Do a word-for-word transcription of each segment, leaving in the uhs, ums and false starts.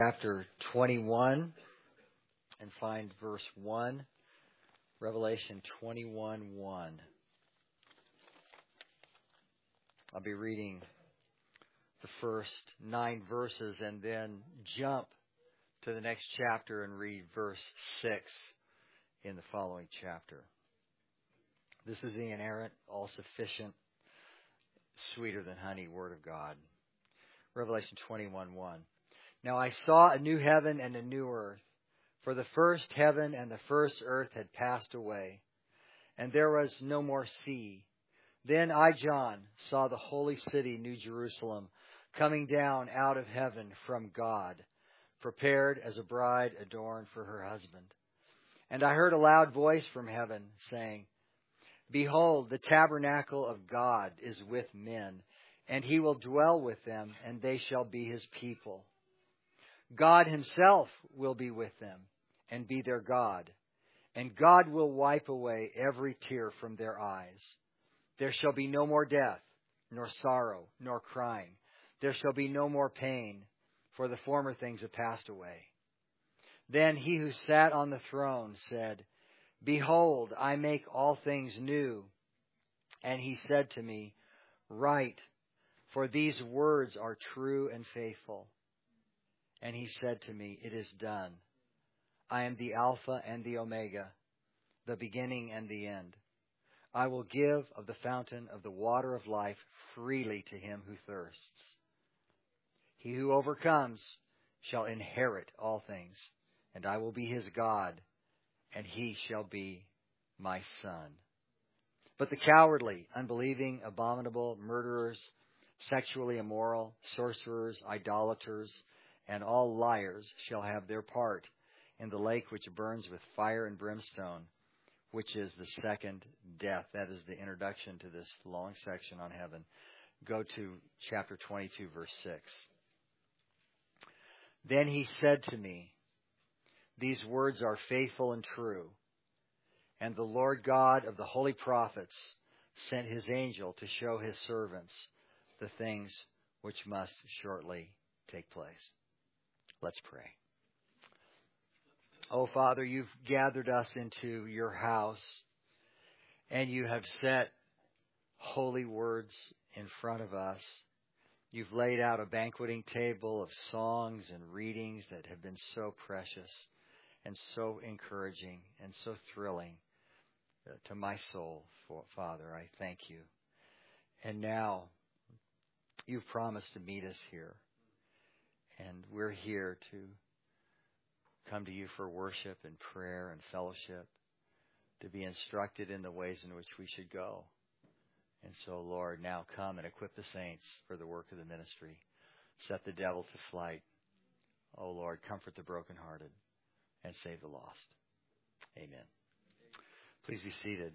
Chapter twenty-one and find verse one. Revelation twenty-one one. I'll be reading the first nine verses and then jump to the next chapter and read verse six in the following chapter. This is the inerrant, all-sufficient, sweeter than honey Word of God. Revelation twenty-one one. Now I saw a new heaven and a new earth, for the first heaven and the first earth had passed away, and there was no more sea. Then I, John, saw the holy city, New Jerusalem, coming down out of heaven from God, prepared as a bride adorned for her husband. And I heard a loud voice from heaven saying, Behold, the tabernacle of God is with men, and he will dwell with them, and they shall be his people. God himself will be with them and be their God. And God will wipe away every tear from their eyes. There shall be no more death, nor sorrow, nor crying. There shall be no more pain, for the former things have passed away. Then he who sat on the throne said, Behold, I make all things new. And he said to me, Write, for these words are true and faithful. And he said to me, It is done. I am the Alpha and the Omega, the beginning and the end. I will give of the fountain of the water of life freely to him who thirsts. He who overcomes shall inherit all things, and I will be his God, and he shall be my son. But the cowardly, unbelieving, abominable, murderers, sexually immoral, sorcerers, idolaters, and all liars shall have their part in the lake which burns with fire and brimstone, which is the second death. That is the introduction to this long section on heaven. Go to chapter twenty-two, verse six. Then he said to me, These words are faithful and true. And the Lord God of the holy prophets sent his angel to show his servants the things which must shortly take place. Let's pray. Oh, Father, you've gathered us into your house, and you have set holy words in front of us. You've laid out a banqueting table of songs and readings that have been so precious and so encouraging and so thrilling to my soul, Father. I thank you. And now, you've promised to meet us here. And we're here to come to you for worship and prayer and fellowship, to be instructed in the ways in which we should go. And so, Lord, now come and equip the saints for the work of the ministry. Set the devil to flight. Oh, Lord, comfort the brokenhearted and save the lost. Amen. Please be seated.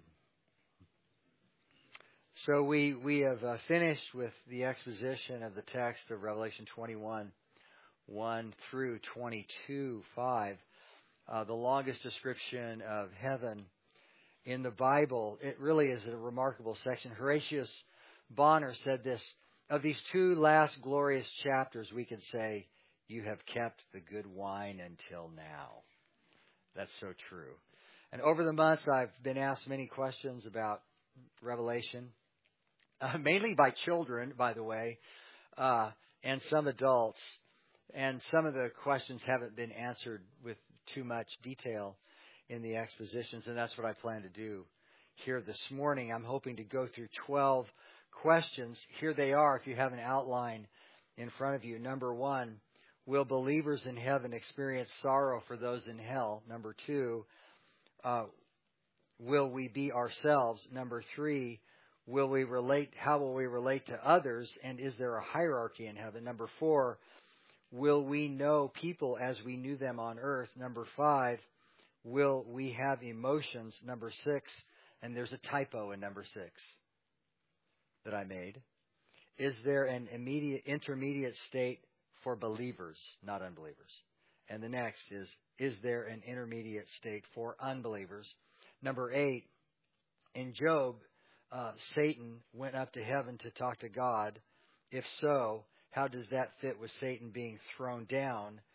So we, we have uh, finished with the exposition of the text of Revelation twenty-one. one through twenty-two, five, uh, the longest description of heaven in the Bible. It really is a remarkable section. Horatius Bonner said this, of these two last glorious chapters, we can say, you have kept the good wine until now. That's so true. And over the months, I've been asked many questions about Revelation, uh, mainly by children, by the way, uh, and some adults. And some of the questions haven't been answered with too much detail in the expositions, and that's what I plan to do here this morning. I'm hoping to go through twelve questions. Here they are, if you have an outline in front of you. Number one, will believers in heaven experience sorrow for those in hell? Number two, uh, will we be ourselves? Number three, will we relate? How will we relate to others? And is there a hierarchy in heaven? Number four, will we know people as we knew them on earth? Number five, will we have emotions? Number six, and there's a typo in number six that I made. Is there an immediate intermediate state for believers, not unbelievers? And the next is, is there an intermediate state for unbelievers? Number eight, in Job, uh, Satan went up to heaven to talk to God. If so, how does that fit with Satan being thrown down?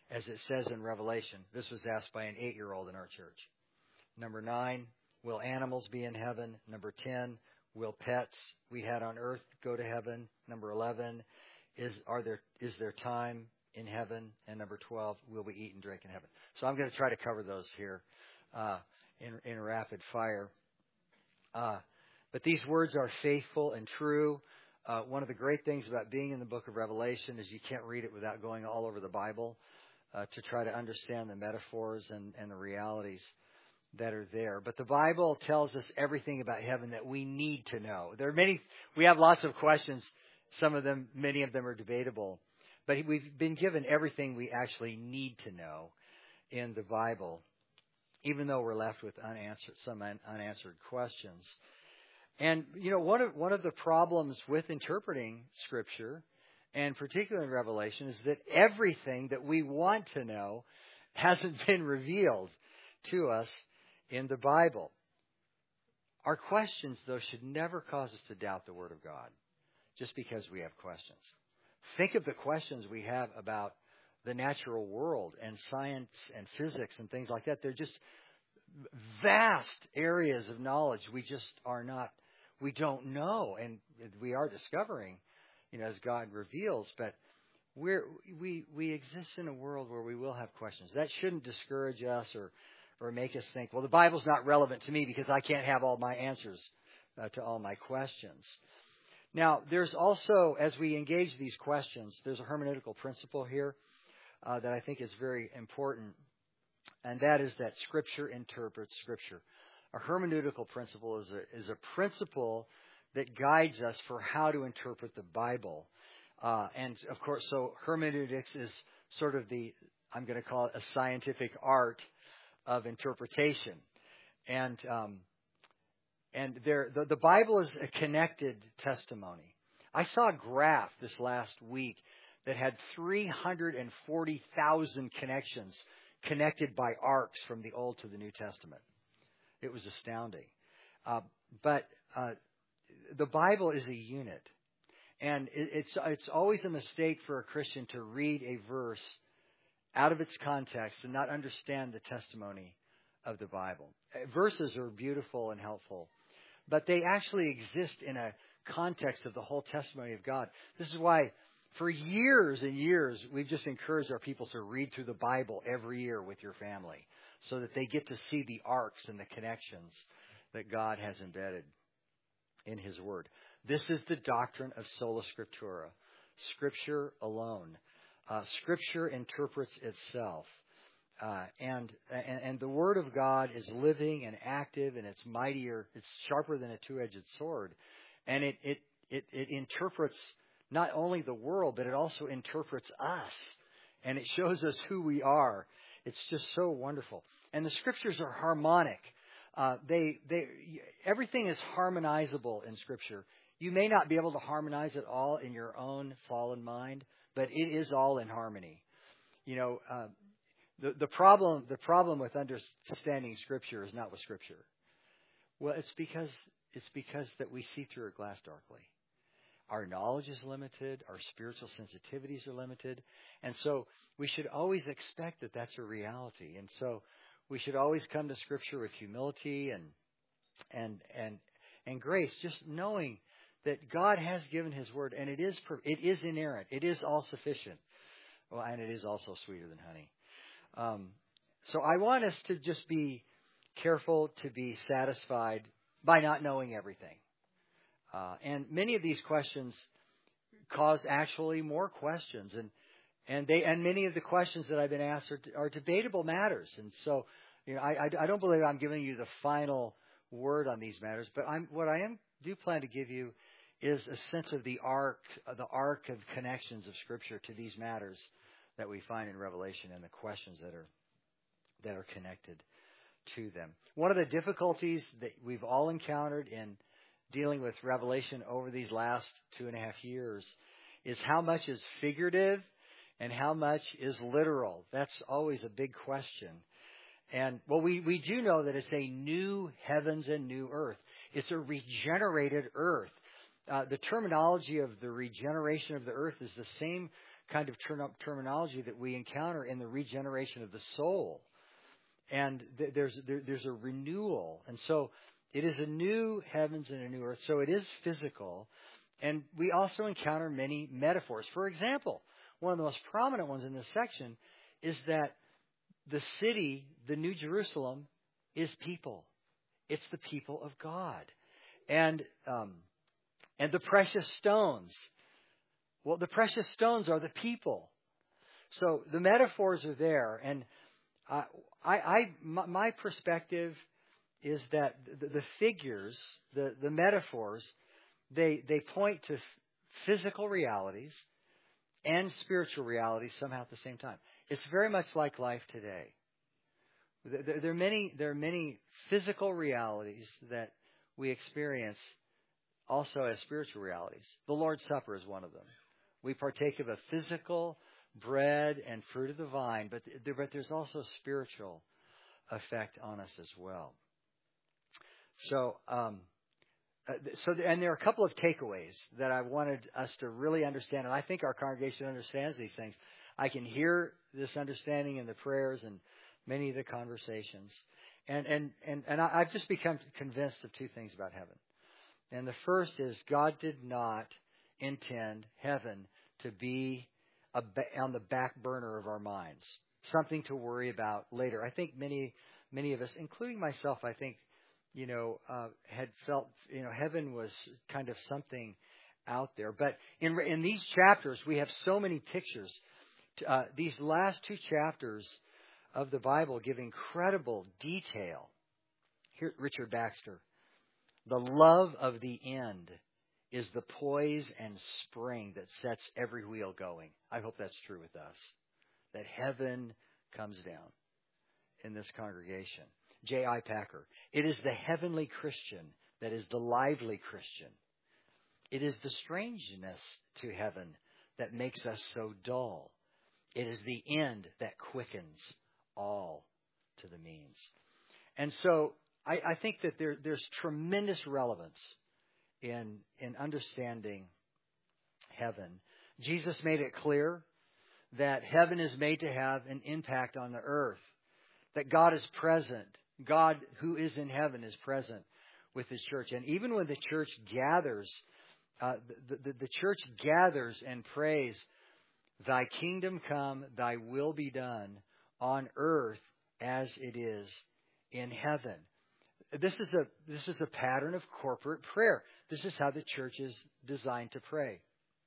as it says in Revelation. This was asked by an eight-year-old in our church. Number nine, will animals be in heaven? Number ten, will pets we had on earth go to heaven? Number eleven, is are there is there time in heaven? And number twelve, will we eat and drink in heaven? So I'm going to try to cover those here uh, in, in rapid fire. Uh, but these words are faithful and true. Uh, one of the great things about being in the book of Revelation is you can't read it without going all over the Bible uh, to try to understand the metaphors and, and the realities that are there. But the Bible tells us everything about heaven that we need to know. There are many, we have lots of questions. Some of them, many of them are debatable. But we've been given everything we actually need to know in the Bible, even though we're left with unanswered, some un, unanswered questions. And, you know, one of, one of the problems with interpreting Scripture, and particularly in Revelation, is that everything that we want to know hasn't been revealed to us in the Bible. Our questions, though, should never cause us to doubt the Word of God, just because we have questions. Think of the questions we have about the natural world and science and physics and things like that. They're just vast areas of knowledge we just are not, we don't know, and we are discovering, you know, as God reveals. But we're, we we exist in a world where we will have questions. That shouldn't discourage us or or make us think, well, the Bible's not relevant to me because I can't have all my answers uh, to all my questions. Now, there's also, as we engage these questions, there's a hermeneutical principle here uh, that I think is very important, and that is that Scripture interprets Scripture. A hermeneutical principle is a, is a principle that guides us for how to interpret the Bible. Uh, and, of course, so hermeneutics is sort of the, I'm going to call it a scientific art of interpretation. And um, and there, the, the Bible is a connected testimony. I saw a graph this last week that had three hundred forty thousand connections connected by arcs from the Old to the New Testament. It was astounding. Uh, but uh, the Bible is a unit. And it, it's it's always a mistake for a Christian to read a verse out of its context and not understand the testimony of the Bible. Verses are beautiful and helpful, but they actually exist in a context of the whole testimony of God. This is why for years and years we've just encouraged our people to read through the Bible every year with your family so that they get to see the arcs and the connections that God has embedded in His Word. This is the doctrine of sola scriptura, Scripture alone. Uh, scripture interprets itself, uh, and, and and the Word of God is living and active, and it's mightier, it's sharper than a two-edged sword, and it it it, it interprets not only the world, but it also interprets us, and it shows us who we are. It's just so wonderful, and the Scriptures are harmonic. Uh, they they everything is harmonizable in Scripture. You may not be able to harmonize it all in your own fallen mind, but it is all in harmony. You know, uh, the the problem the problem with understanding Scripture is not with Scripture. Well, it's because it's because that we see through a glass darkly. Our knowledge is limited. Our spiritual sensitivities are limited, and so we should always expect that that's a reality. And so we should always come to Scripture with humility and and and and grace, just knowing that God has given His Word, and it is it is inerrant, it is all sufficient, well, and it is also sweeter than honey. Um, so I want us to just be careful to be satisfied by not knowing everything. Uh, and many of these questions cause actually more questions, and and they and many of the questions that I've been asked are, are debatable matters. And so, you know, I, I I don't believe I'm giving you the final word on these matters, but I'm what I am do plan to give you is a sense of the arc, the arc of connections of Scripture to these matters that we find in Revelation and the questions that are that are connected to them. One of the difficulties that we've all encountered in dealing with Revelation over these last two and a half years is how much is figurative and how much is literal. That's always a big question. And well, we, we do know that it's a new heavens and new earth. It's a regenerated earth. Uh, the terminology of the regeneration of the earth is the same kind of term- terminology that we encounter in the regeneration of the soul. And th- there's there, there's a renewal. And so it is a new heavens and a new earth. So it is physical. And we also encounter many metaphors. For example, one of the most prominent ones in this section is that the city, the New Jerusalem, is people. It's the people of God. And um, and the precious stones. Well, the precious stones are the people. So the metaphors are there. And uh, I, I my, my perspective is that the, the figures, the, the metaphors, they they point to f- physical realities and spiritual realities somehow at the same time. It's very much like life today. There, there are many there are many physical realities that we experience also as spiritual realities. The Lord's Supper is one of them. We partake of a physical bread and fruit of the vine, but there, but there's also spiritual effect on us as well. So, um, uh, so, and there are a couple of takeaways that I wanted us to really understand, and I think our congregation understands these things. I can hear this understanding in the prayers and many of the conversations, and and and and I, I've just become convinced of two things about heaven. And the first is God did not intend heaven to be a, on the back burner of our minds, something to worry about later. I think many, many of us, including myself, I think, you know, uh, had felt, you know, heaven was kind of something out there. But in in these chapters, we have so many pictures. Uh, these last two chapters of the Bible give incredible detail. Here, Richard Baxter, the love of the end is the poise and spring that sets every wheel going. I hope that's true with us, that heaven comes down in this congregation. J I Packer, it is the heavenly Christian that is the lively Christian. It is the strangeness to heaven that makes us so dull. It is the end that quickens all to the means. And so I, I think that there, there's tremendous relevance in in understanding heaven. Jesus made it clear that heaven is made to have an impact on the earth, that God is present. God who is in heaven is present with His church. And even when the church gathers, uh, the, the, the church gathers and prays, Thy kingdom come, Thy will be done on earth as it is in heaven. This is a this is a pattern of corporate prayer. This is how the church is designed to pray.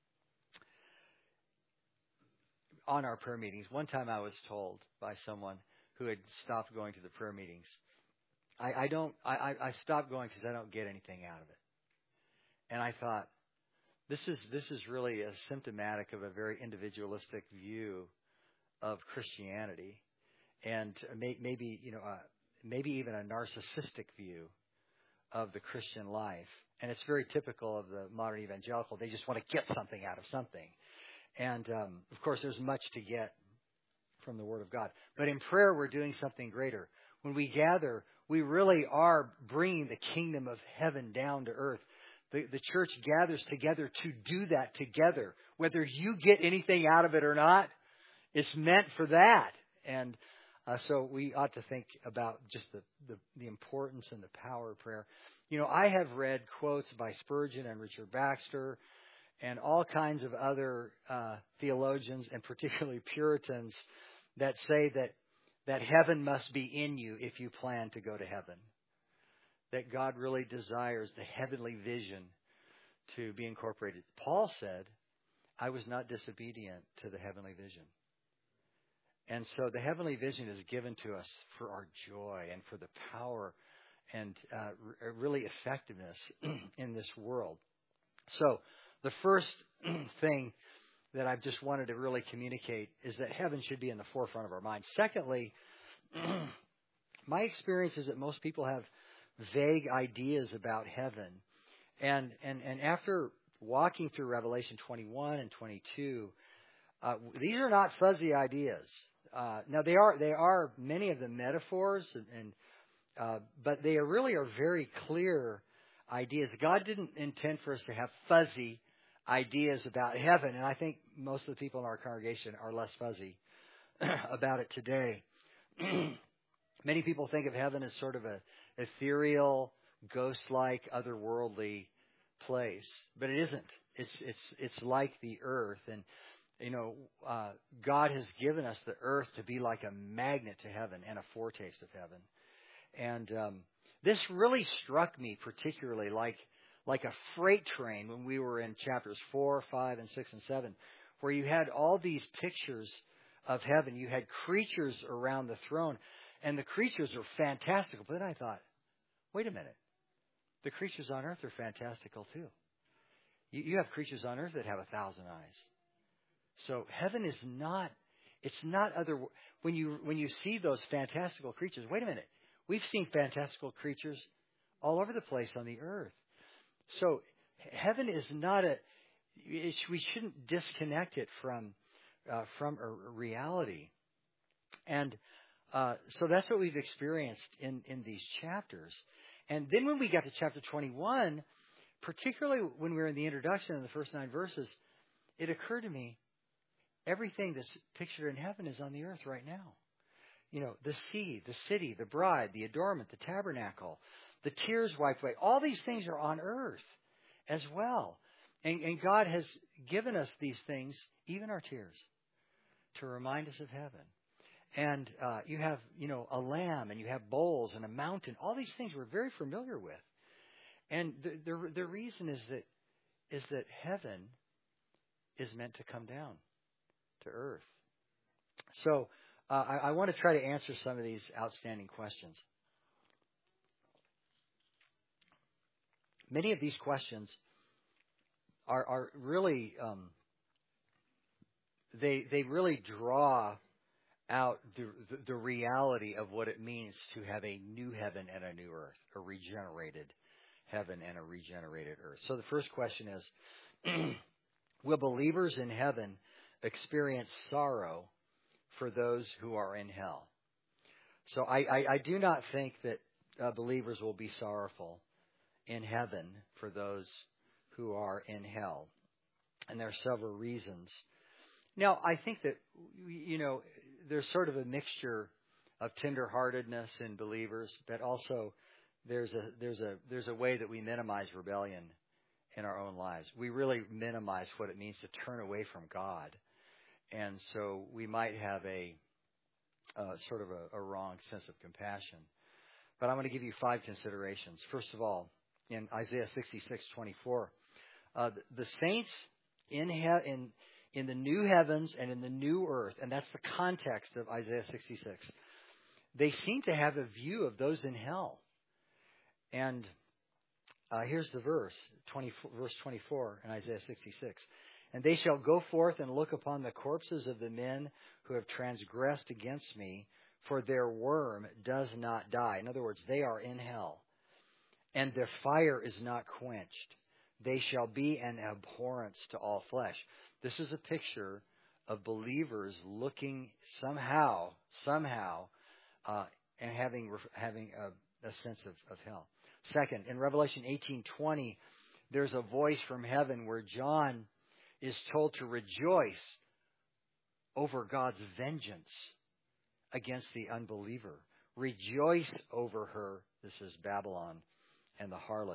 On our prayer meetings, one time I was told by someone who had stopped going to the prayer meetings, I, I don't I, I stopped going because I don't get anything out of it. And I thought, this is this is really a symptomatic of a very individualistic view of Christianity, and may, maybe you know. Uh, maybe even a narcissistic view of the Christian life. And it's very typical of the modern evangelical. They just want to get something out of something. And, um, of course, there's much to get from the Word of God. But in prayer, we're doing something greater. When we gather, we really are bringing the kingdom of heaven down to earth. The, the church gathers together to do that together. Whether you get anything out of it or not, it's meant for that. And Uh, so we ought to think about just the, the, the importance and the power of prayer. You know, I have read quotes by Spurgeon and Richard Baxter and all kinds of other uh, theologians, and particularly Puritans, that say that, that heaven must be in you if you plan to go to heaven. That God really desires the heavenly vision to be incorporated. Paul said, I was not disobedient to the heavenly vision. And so the heavenly vision is given to us for our joy and for the power and uh, r- really effectiveness in this world. So the first thing that I've just wanted to really communicate is that heaven should be in the forefront of our minds. Secondly, my experience is that most people have vague ideas about heaven. And, and, and after walking through Revelation twenty-one and twenty-two, uh, these are not fuzzy ideas. Uh, now they are they are many of the metaphors, and, and uh, but they are really are very clear ideas. God didn't intend for us to have fuzzy ideas about heaven, and I think most of the people in our congregation are less fuzzy about it today. Many people think of heaven as sort of a ethereal, ghost-like, otherworldly place, but it isn't. It's it's it's like the earth, and you know, uh, God has given us the earth to be like a magnet to heaven and a foretaste of heaven. And um, this really struck me particularly like like a freight train when we were in chapters four, five, and six, and seven, where you had all these pictures of heaven. You had creatures around the throne, and the creatures are fantastical. But then I thought, wait a minute. The creatures on earth are fantastical too. You, you have creatures on earth that have a thousand eyes. So heaven is not, it's not other, when you, when you see those fantastical creatures, wait a minute. We've seen fantastical creatures all over the place on the earth. So heaven is not a, it, we shouldn't disconnect it from, uh, from a reality. And uh, so that's what we've experienced in, in these chapters. And then when we got to chapter twenty-one, particularly when we were in the introduction in the first nine verses, it occurred to me, everything that's pictured in heaven is on the earth right now. You know, the sea, the city, the bride, the adornment, the tabernacle, the tears wiped away. All these things are on earth as well. And, and God has given us these things, even our tears, to remind us of heaven. And uh, you have, you know, a lamb, and you have bowls and a mountain. All these things we're very familiar with. And the, the, the reason is that is that heaven is meant to come down to earth. So uh, I, I want to try to answer some of these outstanding questions. Many of these questions are, are really um, they they really draw out the, the the reality of what it means to have a new heaven and a new earth, a regenerated heaven and a regenerated earth. So the first question is, will believers in heaven experience sorrow for those who are in hell? So I, I, I do not think that uh, believers will be sorrowful in heaven for those who are in hell. And there are several reasons. Now, I think that, you know, there's sort of a mixture of tenderheartedness in believers, but also there's a there's a there's a way that we minimize rebellion in our own lives. We really minimize what it means to turn away from God, and so we might have a uh, sort of a, a wrong sense of compassion. But I'm going to give you five considerations. First of all, in Isaiah sixty-six twenty-four, uh, the, the saints in he- in in the new heavens and in the new earth, and that's the context of Isaiah sixty-six, they seem to have a view of those in hell. And uh, here's the verse, twenty, verse twenty-four in Isaiah sixty-six. And they shall go forth and look upon the corpses of the men who have transgressed against me, for their worm does not die. In other words, they are in hell, and their fire is not quenched. They shall be an abhorrence to all flesh. This is a picture of believers looking somehow, somehow, uh, and having having a, a sense of, of hell. Second, in Revelation eighteen twenty, there's a voice from heaven where John is told to rejoice over God's vengeance against the unbeliever. Rejoice over her. This is Babylon and the harlot.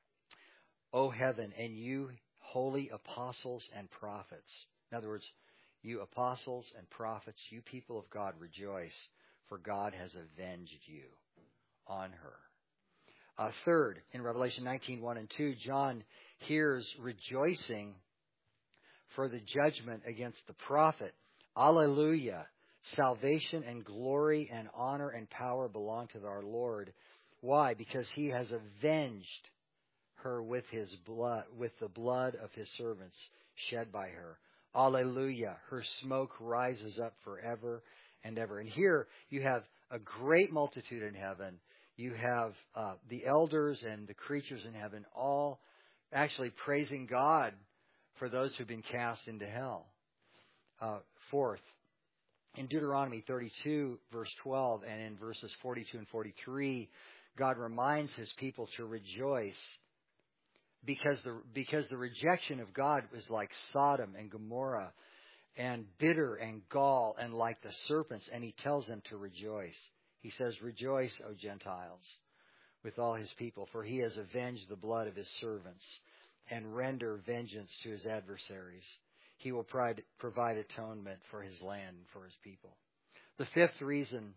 O heaven, and you holy apostles and prophets. In other words, you apostles and prophets, you people of God, rejoice, for God has avenged you on her. Uh, third, in Revelation nineteen, one and two, John hears rejoicing for the judgment against the prophet. Alleluia! Salvation and glory and honor and power belong to our Lord. Why? Because he has avenged her with his blood, with the blood of his servants shed by her. Alleluia! Her smoke rises up forever and ever. And here you have a great multitude in heaven. You have uh, the elders and the creatures in heaven all actually praising God for those who've been cast into hell. Uh, fourth, in Deuteronomy thirty-two, verse twelve, and in verses forty-two and forty-three, God reminds his people to rejoice because the because the rejection of God was like Sodom and Gomorrah, and bitter and gall, and like the serpents. And he tells them to rejoice. He says, "Rejoice, O Gentiles, with all his people, for he has avenged the blood of his servants, and render vengeance to his adversaries. He will provide atonement for his land and for his people." The fifth reason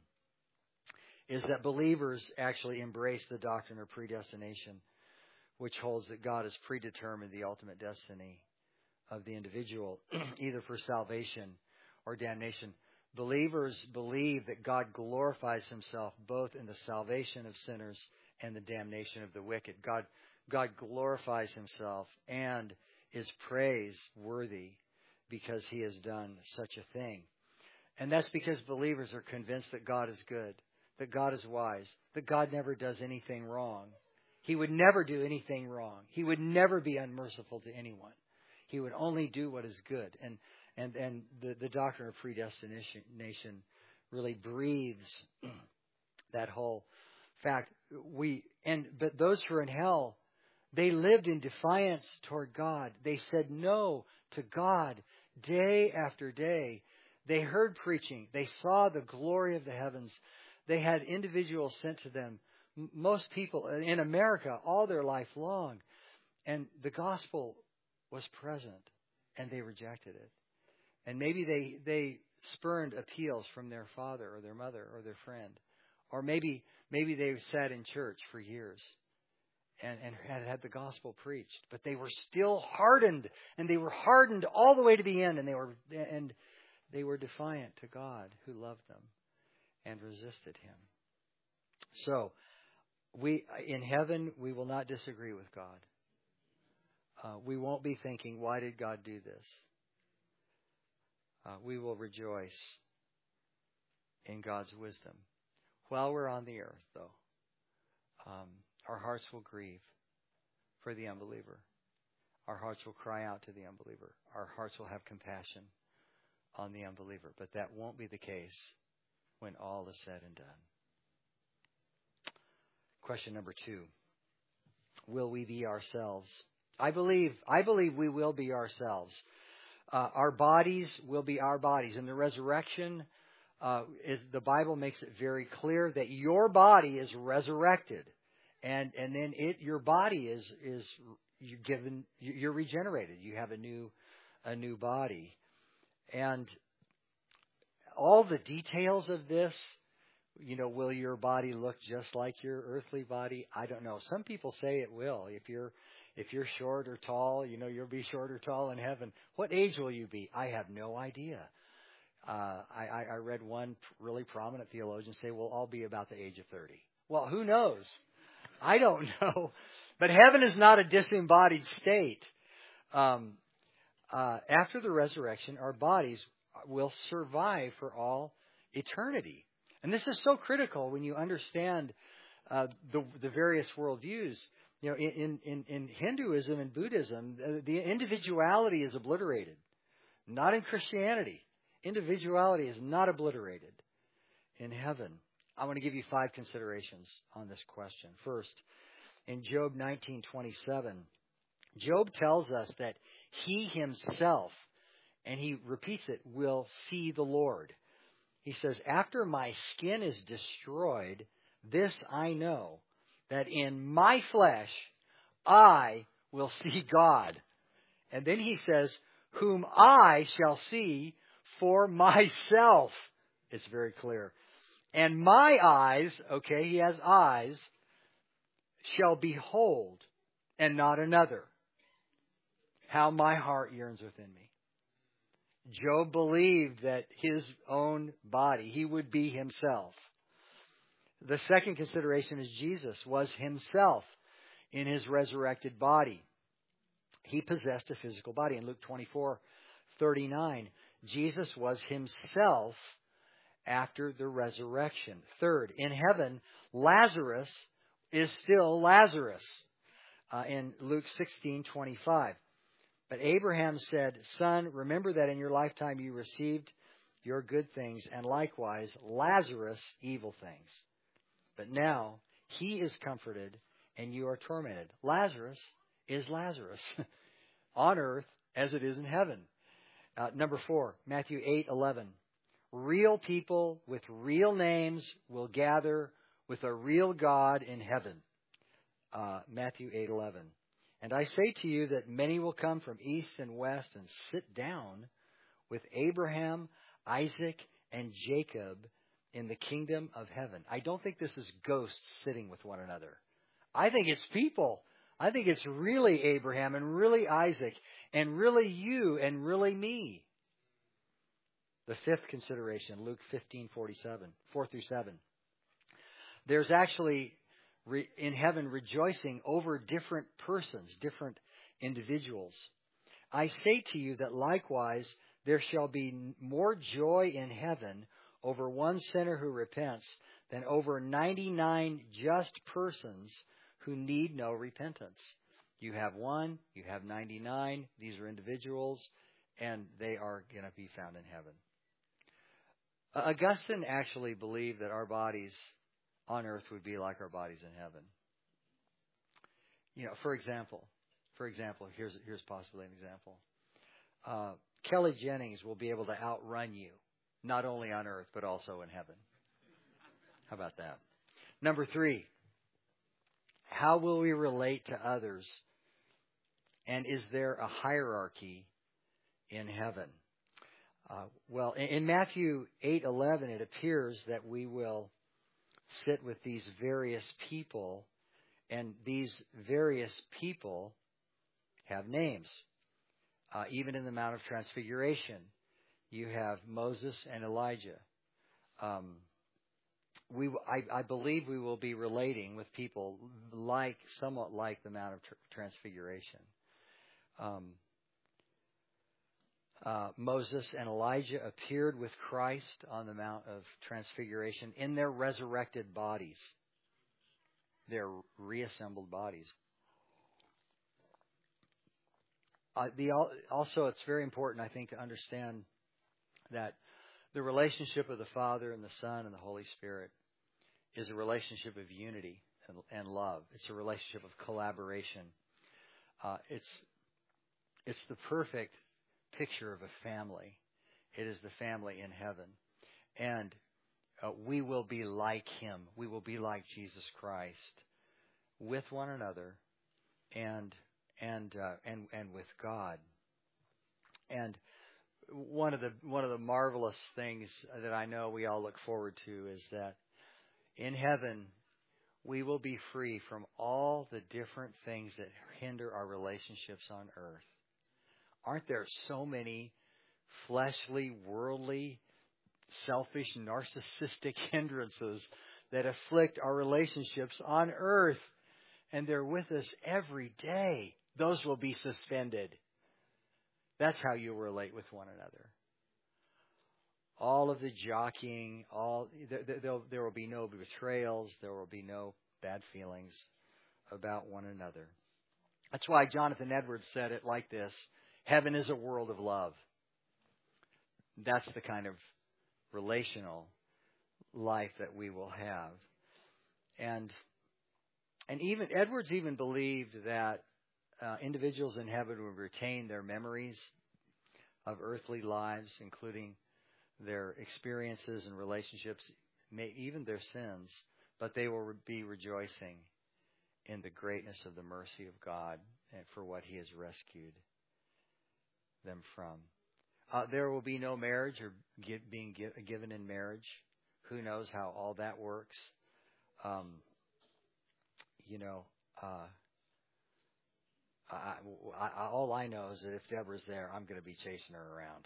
is that believers actually embrace the doctrine of predestination, which holds that God has predetermined the ultimate destiny of the individual, either for salvation or damnation. Believers believe that God glorifies himself both in the salvation of sinners and the damnation of the wicked. God, God glorifies himself and is praiseworthy because he has done such a thing. And that's because believers are convinced that God is good, that God is wise, that God never does anything wrong. He would never do anything wrong. He would never be unmerciful to anyone. He would only do what is good. And and and the, the doctrine of predestination really breathes that whole fact. We and but those who are in hell, they lived in defiance toward God. They said no to God day after day. They heard preaching. They saw the glory of the heavens. They had individuals sent to them. Most people in America all their life long. And the gospel was present, and they rejected it. And maybe they, they spurned appeals from their father or their mother or their friend. Or maybe maybe they sat in church for years and, and had had the gospel preached. But they were still hardened, and they were hardened all the way to the end, and they were and they were defiant to God who loved them and resisted him. So, we in heaven, we will not disagree with God. Uh, we won't be thinking, why did God do this? Uh, we will rejoice in God's wisdom. While we're on the earth, though, um, our hearts will grieve for the unbeliever. Our hearts will cry out to the unbeliever. Our hearts will have compassion on the unbeliever. But that won't be the case when all is said and done. Question number two. Will we be ourselves? I believe, I believe we will be ourselves. Uh, our bodies will be our bodies. In the resurrection, uh, is, the Bible makes it very clear that your body is resurrected. And, and then it, your body is, is you given, you're regenerated. You have a new, a new body. And all the details of this, you know, will your body look just like your earthly body? I don't know. Some people say it will. If you're if you're short or tall, you know, you'll be short or tall in heaven. What age will you be? I have no idea. Uh, I, I read one really prominent theologian say we'll all be about the age of thirty. Well, who knows? I don't know. But heaven is not a disembodied state. Um, uh, after the resurrection, our bodies will survive for all eternity. And this is so critical when you understand uh, the, the various worldviews. You know, in, in, in Hinduism and Buddhism, the individuality is obliterated. Not in Christianity. Individuality is not obliterated in heaven. I want to give you five considerations on this question. First, in Job nineteen twenty-seven, Job tells us that he himself, and he repeats it, will see the Lord. He says, after my skin is destroyed, this I know, that in my flesh I will see God. And then he says, whom I shall see for myself. It's very clear. And my eyes, okay, he has eyes, shall behold, and not another. How my heart yearns within me. Job believed that his own body, he would be himself. The second consideration is Jesus was himself in his resurrected body. He possessed a physical body. In Luke twenty-four thirty-nine, Jesus was himself after the resurrection. Third, in heaven, Lazarus is still Lazarus. Uh, in Luke sixteen twenty-five. But Abraham said, Son, remember that in your lifetime you received your good things, and likewise Lazarus evil things. But now he is comforted, and you are tormented. Lazarus is Lazarus on earth as it is in heaven. Uh, number four, Matthew eight eleven. Real people with real names will gather with a real God in heaven. Uh, Matthew eight eleven. And I say to you that many will come from east and west and sit down with Abraham, Isaac, and Jacob in the kingdom of heaven. I don't think this is ghosts sitting with one another. I think it's people. I think it's really Abraham and really Isaac and really you and really me. The fifth consideration, Luke fifteen forty-seven, four through seven. There's actually re- in heaven rejoicing over different persons, different individuals. I say to you that likewise there shall be more joy in heaven over one sinner who repents than over ninety-nine just persons who need no repentance. You have one, you have ninety-nine. These are individuals, and they are going to be found in heaven. Augustine actually believed that our bodies on earth would be like our bodies in heaven. You know, for example, for example, here's here's possibly an example. Uh, Kelly Jennings will be able to outrun you, not only on earth but also in heaven. How about that? Number three, how will we relate to others? And is there a hierarchy in heaven? Uh, well, in, in Matthew eight eleven, it appears that we will sit with these various people, and these various people have names. Uh, even in the Mount of Transfiguration, you have Moses and Elijah. Um, we, I, I believe we will be relating with people like, somewhat like the Mount of tr- Transfiguration. Um, uh, Moses and Elijah appeared with Christ on the Mount of Transfiguration in their resurrected bodies, their reassembled bodies. Uh, the, also, it's very important, I think, to understand that the relationship of the Father and the Son and the Holy Spirit is a relationship of unity and, and love. It's a relationship of collaboration. Uh, it's it's the perfect picture of a family. It is the family in heaven, and uh, we will be like Him. We will be like Jesus Christ with one another, and and uh, and and with God. And one of the one of the marvelous things that I know we all look forward to is that in heaven we will be free from all the different things that hinder our relationships on earth. Aren't there so many fleshly, worldly, selfish, narcissistic hindrances that afflict our relationships on earth? And they're with us every day. Those will be suspended. That's how you'll relate with one another. All of the jockeying, all there, there, there will be no betrayals. There will be no bad feelings about one another. That's why Jonathan Edwards said it like this: heaven is a world of love. That's the kind of relational life that we will have. And and even Edwards even believed that uh, individuals in heaven would retain their memories of earthly lives, including their experiences and relationships, may, even their sins, but they will be rejoicing in the greatness of the mercy of God and for what He has rescued them from. Uh, there will be no marriage or give, being give, given in marriage. Who knows how all that works? Um, you know, uh, I, I, all I know is that if Deborah's there, I'm going to be chasing her around.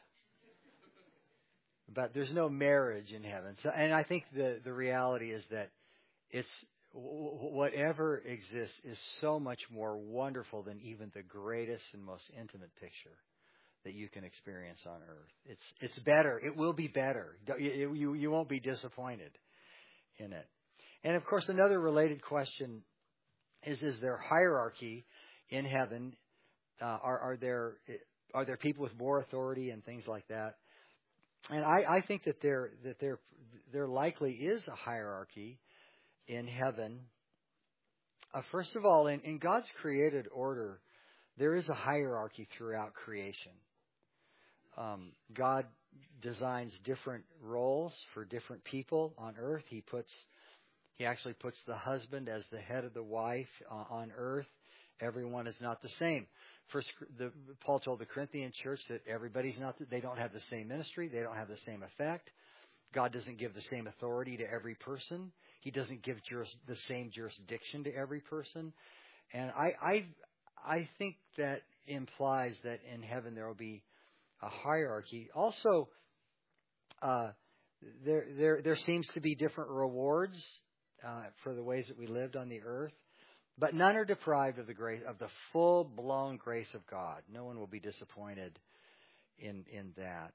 But there's no marriage in heaven. So, and I think the, the reality is that it's whatever exists is so much more wonderful than even the greatest and most intimate picture that you can experience on earth. It's it's better. It will be better. You, you, you won't be disappointed in it. And of course, another related question is: is there hierarchy in heaven? Uh, are are there are there people with more authority and things like that? And I, I think that there that there there likely is a hierarchy in heaven. Uh, first of all, in, in God's created order, there is a hierarchy throughout creation. Um, God designs different roles for different people on earth. He puts, He actually puts the husband as the head of the wife uh, on earth. Everyone is not the same. First, the, Paul told the Corinthian church that everybody's not, they don't have the same ministry, they don't have the same effect. God doesn't give the same authority to every person. He doesn't give juris, the same jurisdiction to every person. And I, I, I think that implies that in heaven there will be a hierarchy. Also, uh, there, there, there seems to be different rewards uh, for the ways that we lived on the earth, but none are deprived of the grace, of the full-blown grace of God. No one will be disappointed in in that.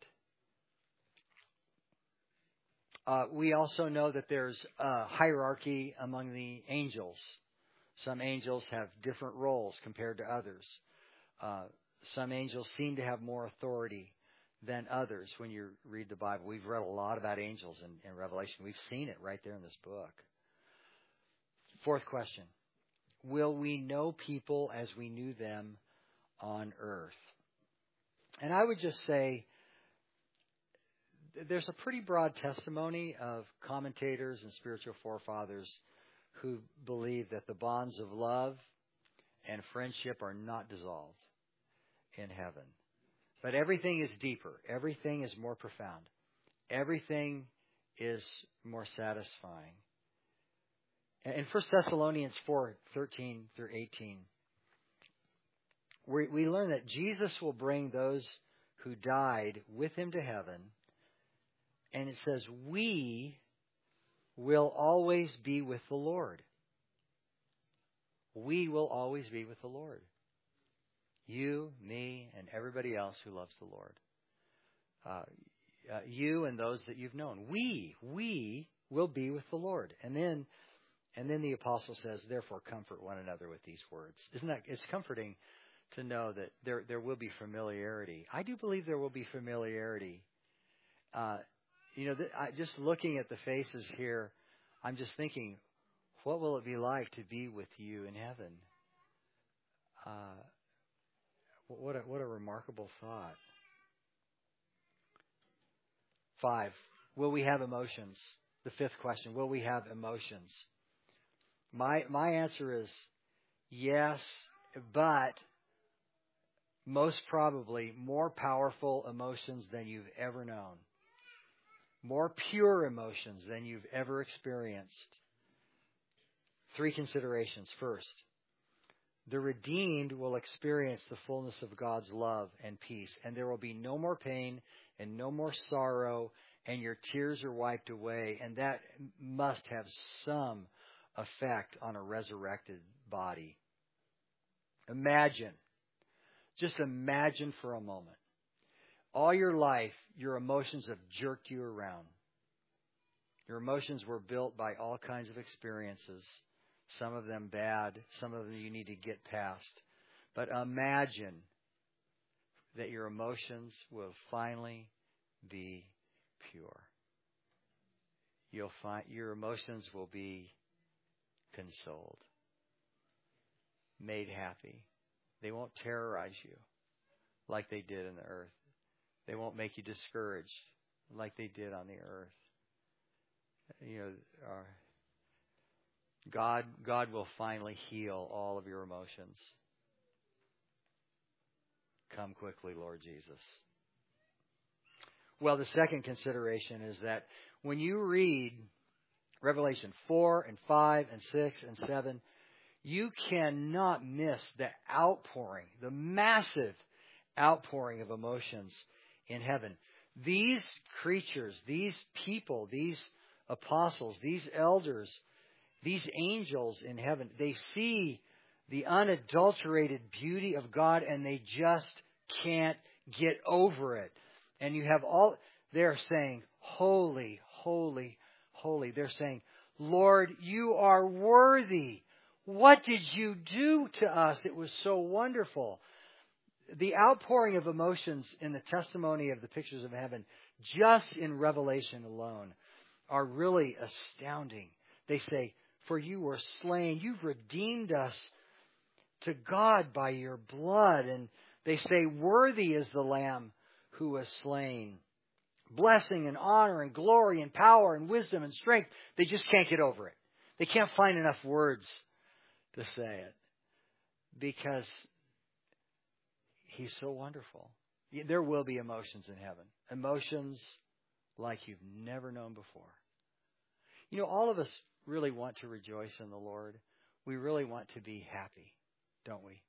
Uh, we also know that there's a hierarchy among the angels. Some angels have different roles compared to others. Uh, some angels seem to have more authority than others when you read the Bible. We've read a lot about angels in, in Revelation. We've seen it right there in this book. Fourth question. Will we know people as we knew them on earth? And I would just say there's a pretty broad testimony of commentators and spiritual forefathers who believe that the bonds of love and friendship are not dissolved in heaven. But everything is deeper. Everything is more profound. Everything is more satisfying. In First Thessalonians four, thirteen through eighteen, we, we learn that Jesus will bring those who died with him to heaven. And it says, we will always be with the Lord. We will always be with the Lord. You, me, and everybody else who loves the Lord. Uh, uh, you and those that you've known. We, we will be with the Lord. And then, and then the apostle says, therefore comfort one another with these words. Isn't that, it's comforting to know that there, there will be familiarity. I do believe there will be familiarity. Uh, you know, th- I, just looking at the faces here, I'm just thinking, what will it be like to be with you in heaven? Uh, what a, what a remarkable thought. Five, will we have emotions? The fifth question, will we have emotions? My my answer is yes, but most probably more powerful emotions than you've ever known. More pure emotions than you've ever experienced. Three considerations. First, the redeemed will experience the fullness of God's love and peace, and there will be no more pain and no more sorrow, and your tears are wiped away, and that must have some effect on a resurrected body. Imagine, just imagine for a moment, all your life, your emotions have jerked you around. Your emotions were built by all kinds of experiences. Some of them bad, some of them you need to get past. But imagine that your emotions will finally be pure. You'll find your emotions will be consoled, made happy. They won't terrorize you like they did on the earth. They won't make you discouraged like they did on the earth. You know, our God, God will finally heal all of your emotions. Come quickly, Lord Jesus. Well, the second consideration is that when you read Revelation four and five and six and seven, you cannot miss the outpouring, the massive outpouring of emotions in heaven. These creatures, these people, these apostles, these elders, these angels in heaven, they see the unadulterated beauty of God and they just can't get over it. And you have all, they're saying, holy, holy, holy. They're saying, Lord, you are worthy. What did you do to us? It was so wonderful. The outpouring of emotions in the testimony of the pictures of heaven, just in Revelation alone, are really astounding. They say, for you were slain. You've redeemed us to God by your blood. And they say, worthy is the Lamb who was slain. Blessing and honor and glory and power and wisdom and strength. They just can't get over it. They can't find enough words to say it because He's so wonderful. There will be emotions in heaven. Emotions like you've never known before. You know, all of us really want to rejoice in the Lord. We really want to be happy, don't we?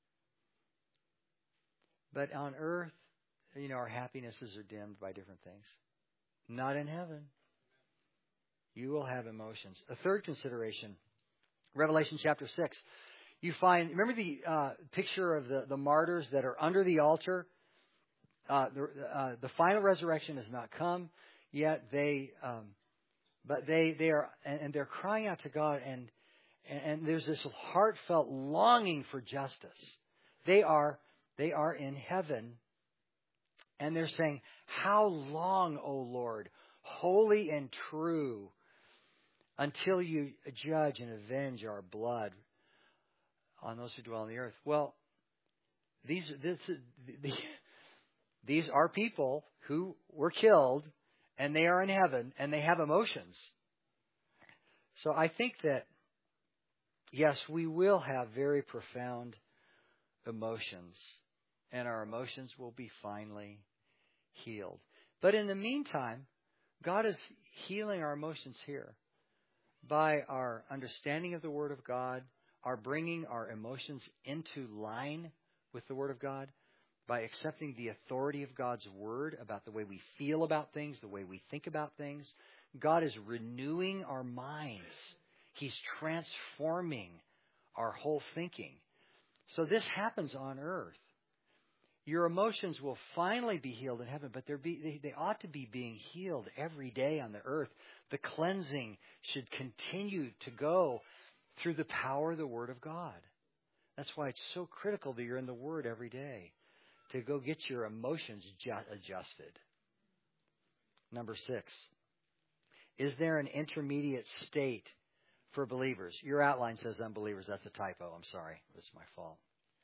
But on earth, you know, our happinesses are dimmed by different things. Not in heaven. You will have emotions. A third consideration, Revelation chapter six. You find, remember the uh, picture of the, the martyrs that are under the altar? Uh, the, uh, the final resurrection has not come yet. They, um, but they, they are, and, and they're crying out to God, and, and and there's this heartfelt longing for justice. They are, they are in heaven, and they're saying, "How long, O Lord, holy and true, until you judge and avenge our blood on those who dwell on the earth?" Well, these this the, these are people who were killed, and they are in heaven, and they have emotions. So I think that, yes, we will have very profound emotions, and our emotions will be finally healed. But in the meantime, God is healing our emotions here by our understanding of the Word of God, our bringing our emotions into line with the Word of God, by accepting the authority of God's Word about the way we feel about things, the way we think about things. God is renewing our minds. He's transforming our whole thinking. So this happens on earth. Your emotions will finally be healed in heaven, but be, they, they ought to be being healed every day on the earth. The cleansing should continue to go through the power of the Word of God. That's why it's so critical that you're in the Word every day to go get your emotions ju- adjusted. Number six, is there an intermediate state for believers? Your outline says unbelievers. That's a typo. I'm sorry. It's my fault.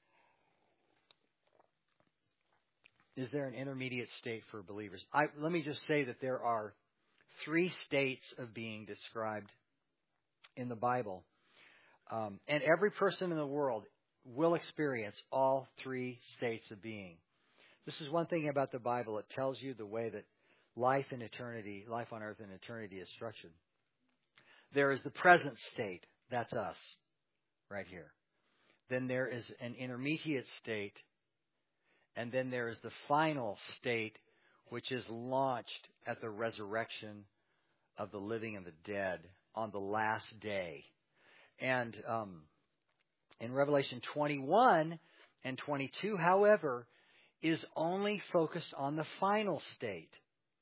Is there an intermediate state for believers? I, let me just say that there are three states of being described in the Bible. Um, and every person in the world will experience all three states of being. This is one thing about the Bible. It tells you the way that life in eternity, life on earth in eternity is structured. There is the present state. That's us right here. Then there is an intermediate state. And then there is the final state, which is launched at the resurrection of the living and the dead on the last day. And um, in Revelation twenty-one and twenty-two, however, is only focused on the final state.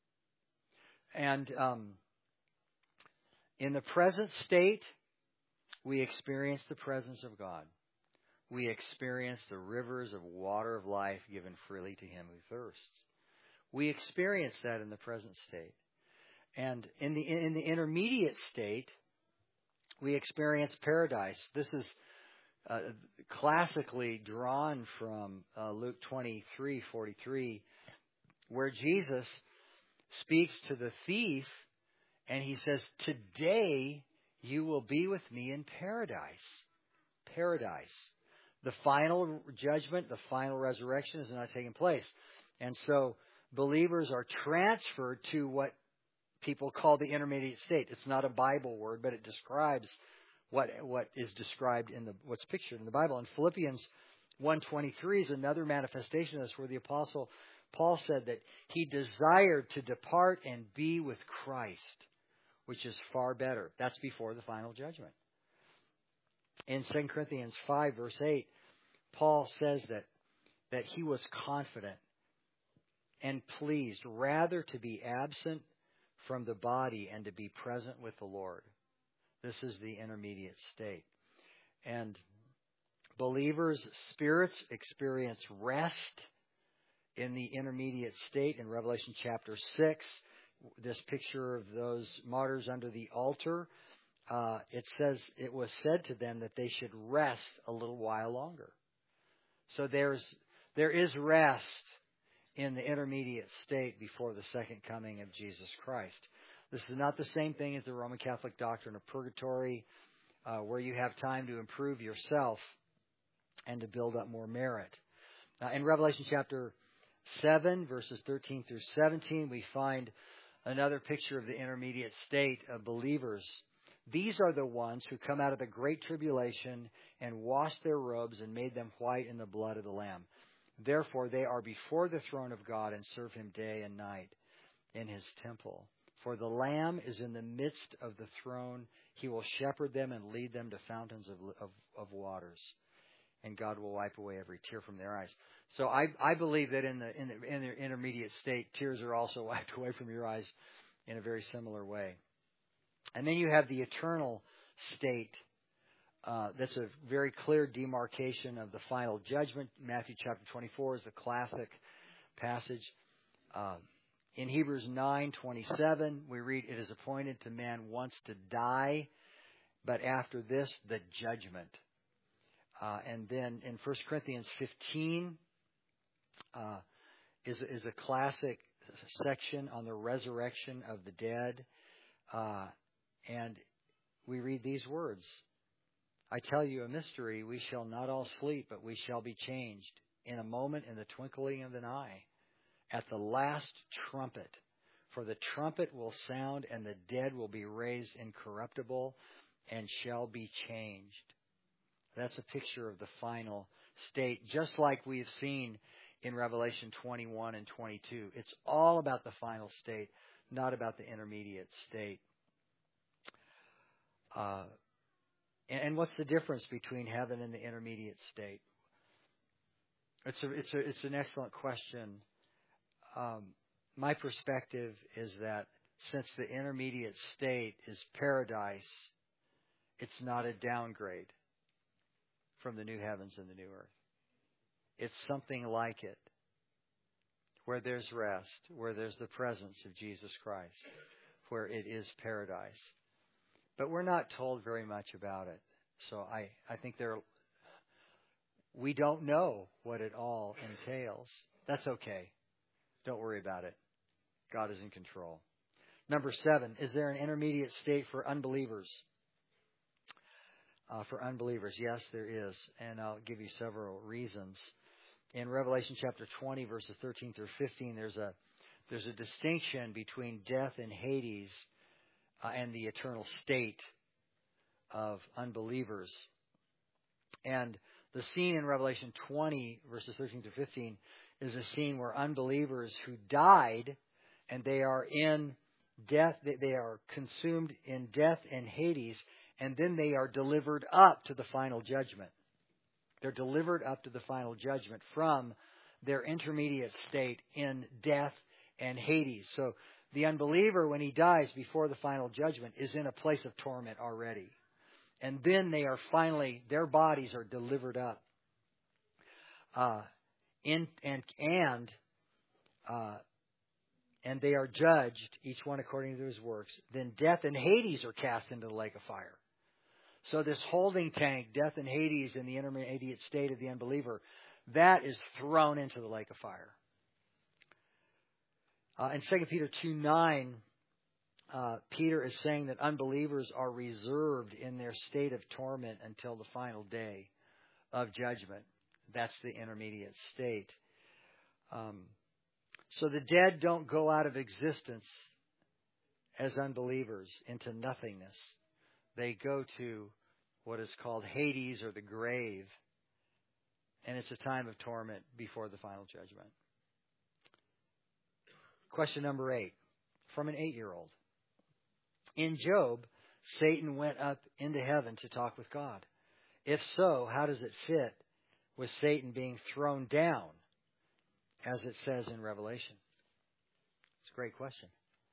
And um, in the present state, we experience the presence of God. We experience the rivers of water of life given freely to him who thirsts. We experience that in the present state. And in the in the intermediate state, we experience paradise. This is uh, classically drawn from uh, Luke twenty-three forty-three, where Jesus speaks to the thief, and he says, "Today you will be with me in paradise." Paradise. The final judgment, the final resurrection is not taking place. And so believers are transferred to what people call the intermediate state. It's not a Bible word, but it describes what what is described in the what's pictured in the Bible. And Philippians one twenty-three is another manifestation of this, where the Apostle Paul said that he desired to depart and be with Christ, which is far better. That's before the final judgment. In Second Corinthians five, verse eight, Paul says that, that he was confident and pleased rather to be absent from the body and to be present with the Lord. This is the intermediate state. And believers' spirits experience rest in the intermediate state. In Revelation chapter six, this picture of those martyrs under the altar, uh, it says it was said to them that they should rest a little while longer. So there's there is rest in the intermediate state before the second coming of Jesus Christ. This is not the same thing as the Roman Catholic doctrine of purgatory, uh, where you have time to improve yourself and to build up more merit. Uh, in Revelation chapter seven, verses thirteen through seventeen, we find another picture of the intermediate state of believers. These are the ones who come out of the great tribulation and washed their robes and made them white in the blood of the Lamb. Therefore, they are before the throne of God and serve Him day and night in His temple. For the Lamb is in the midst of the throne. He will shepherd them and lead them to fountains of, of, of waters. And God will wipe away every tear from their eyes. So I, I believe that in the, in the in the intermediate state, tears are also wiped away from your eyes in a very similar way. And then you have the eternal state. Uh, that's a very clear demarcation of the final judgment. Matthew chapter twenty-four is the classic passage. Uh, in Hebrews nine twenty-seven, we read, "It is appointed to man once to die, but after this, the judgment." Uh, and then in First Corinthians fifteen uh, is, is a classic section on the resurrection of the dead. Uh, and we read these words, "I tell you a mystery, we shall not all sleep, but we shall be changed in a moment, in the twinkling of an eye, at the last trumpet. For the trumpet will sound, and the dead will be raised incorruptible, and shall be changed." That's a picture of the final state, just like we've seen in Revelation twenty-one and twenty-two. It's all about the final state, not about the intermediate state. Uh, and, and what's the difference between heaven and the intermediate state? It's a, it's a, it's an excellent question. Um, my perspective is that since the intermediate state is paradise, it's not a downgrade from the new heavens and the new earth. It's something like it, where there's rest, where there's the presence of Jesus Christ, where it is paradise. But we're not told very much about it. So I, I think there, we don't know what it all entails. That's okay. Don't worry about it. God is in control. Number seven, is there an intermediate state for unbelievers? Uh, for unbelievers, yes, there is. And I'll give you several reasons. In Revelation chapter twenty, verses thirteen through fifteen, there's a there's a distinction between death and Hades uh, and the eternal state of unbelievers. And the scene in Revelation twenty, verses thirteen through fifteen, is a scene where unbelievers who died and they are in death, they are consumed in death and Hades, and then they are delivered up to the final judgment. They're delivered up to the final judgment from their intermediate state in death and Hades. So the unbeliever, when he dies before the final judgment, is in a place of torment already. And then they are finally, their bodies are delivered up. Uh, in, and and uh, and they are judged, each one according to his works. Then death and Hades are cast into the lake of fire. So this holding tank, death and Hades in the intermediate state of the unbeliever, that is thrown into the lake of fire. Uh, in Second Peter two nine, uh, Peter is saying that unbelievers are reserved in their state of torment until the final day of judgment. That's the intermediate state. Um, so the dead don't go out of existence as unbelievers into nothingness. They go to what is called Hades, or the grave, and it's a time of torment before the final judgment. Question number eight, from an eight-year-old. In Job, Satan went up into heaven to talk with God. If so, how does it fit with Satan being thrown down, as it says in Revelation? It's a great question.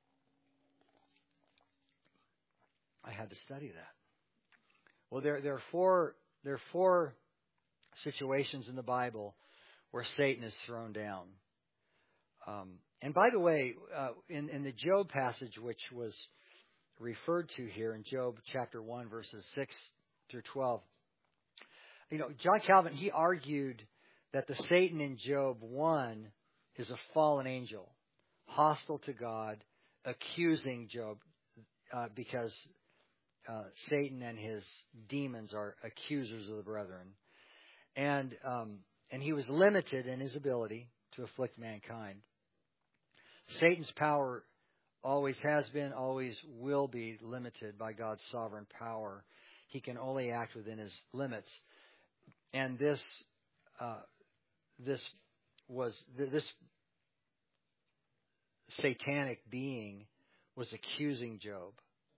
I had to study that. Well, there, there are four there are four situations in the Bible where Satan is thrown down. Um, and by the way, uh, in, in the Job passage, which was referred to here in Job chapter one, verses six through twelve. You know, John Calvin, he argued that the Satan in Job one is a fallen angel, hostile to God, accusing Job uh, because uh, Satan and his demons are accusers of the brethren. And um, and he was limited in his ability to afflict mankind. Satan's power always has been, always will be limited by God's sovereign power. He can only act within his limits. And this uh, this was this satanic being was accusing Job.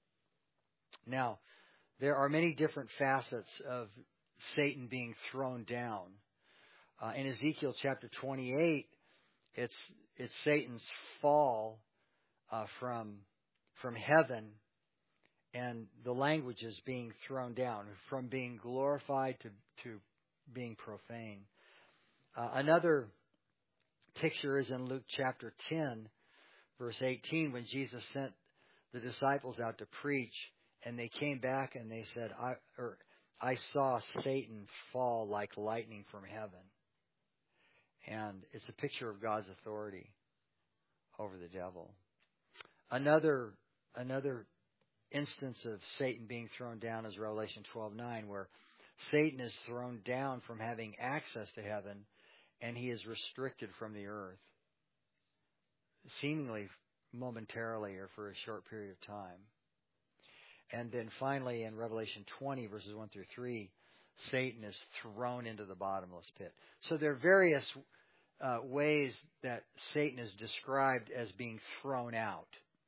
Now, there are many different facets of Satan being thrown down. Uh, in Ezekiel chapter twenty-eight, it's it's Satan's fall uh, from from heaven, and the language is being thrown down, from being glorified to to being profane. Uh, another picture is in Luke chapter ten, verse eighteen, when Jesus sent the disciples out to preach, and they came back and they said, I, or, I saw Satan fall like lightning from heaven. And it's a picture of God's authority over the devil. Another another instance of Satan being thrown down is Revelation twelve nine, where Satan is thrown down from having access to heaven, and he is restricted from the earth, seemingly momentarily or for a short period of time. And then finally in Revelation twenty, verses one through three, Satan is thrown into the bottomless pit. So there are various uh, ways that Satan is described as being thrown out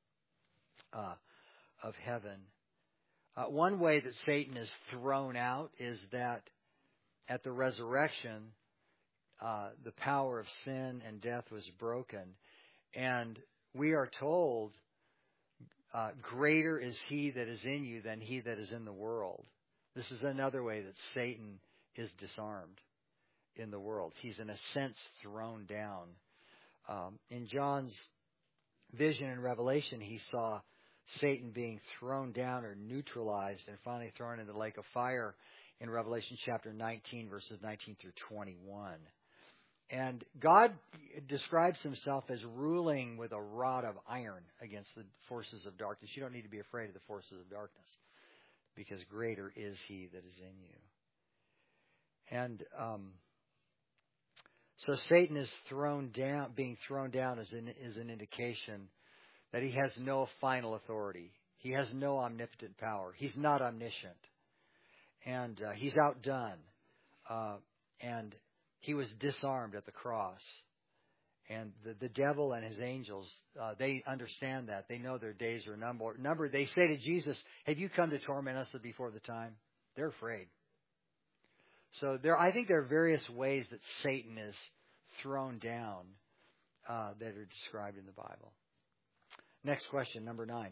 uh, of heaven. Uh, one way that Satan is thrown out is that at the resurrection, uh, the power of sin and death was broken. And we are told, uh, greater is he that is in you than he that is in the world. This is another way that Satan is disarmed in the world. He's in a sense thrown down. Um, in John's vision in Revelation, he saw Satan being thrown down or neutralized and finally thrown into the lake of fire in Revelation chapter nineteen, verses nineteen through twenty-one. And God describes himself as ruling with a rod of iron against the forces of darkness. You don't need to be afraid of the forces of darkness, because greater is he that is in you. And um, so Satan is thrown down, being thrown down is an, is an indication that he has no final authority. He has no omnipotent power. He's not omniscient. And uh, he's outdone. Uh, and he was disarmed at the cross. And the, the devil and his angels, uh, they understand that. They know their days are numbered. numbered. They say to Jesus, have you come to torment us before the time? They're afraid. So there, I think there are various ways that Satan is thrown down uh, that are described in the Bible. Next question, number nine.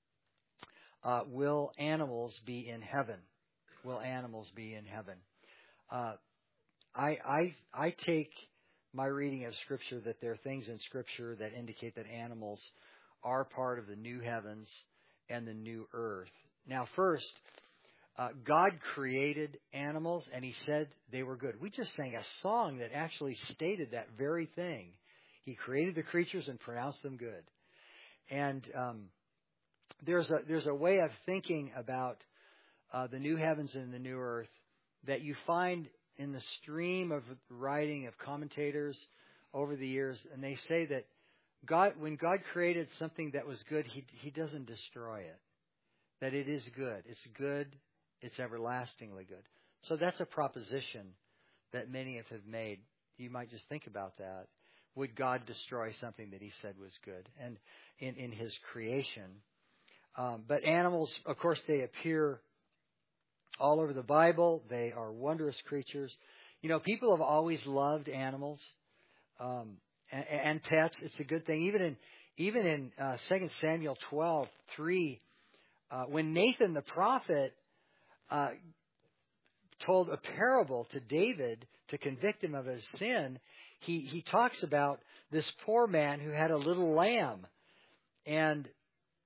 Uh, will animals be in heaven? Will animals be in heaven? Uh, I, I, I take my reading of Scripture that there are things in Scripture that indicate that animals are part of the new heavens and the new earth. Now, first, uh, God created animals, and he said they were good. We just sang a song that actually stated that very thing. He created the creatures and pronounced them good. And um, there's a there's a way of thinking about uh, the new heavens and the new earth that you find in the stream of writing of commentators over the years, and they say that God, when God created something that was good, He He doesn't destroy it. That it is good. It's good. It's everlastingly good. So that's a proposition that many have made. You might just think about that. Would God destroy something that he said was good? And in, in his creation. Um, but animals, of course, they appear all over the Bible. They are wondrous creatures. You know, people have always loved animals um, and, and pets. It's a good thing. Even in even in uh, Second Samuel twelve three, uh, when Nathan the prophet uh, told a parable to David to convict him of his sin, he, he talks about this poor man who had a little lamb. And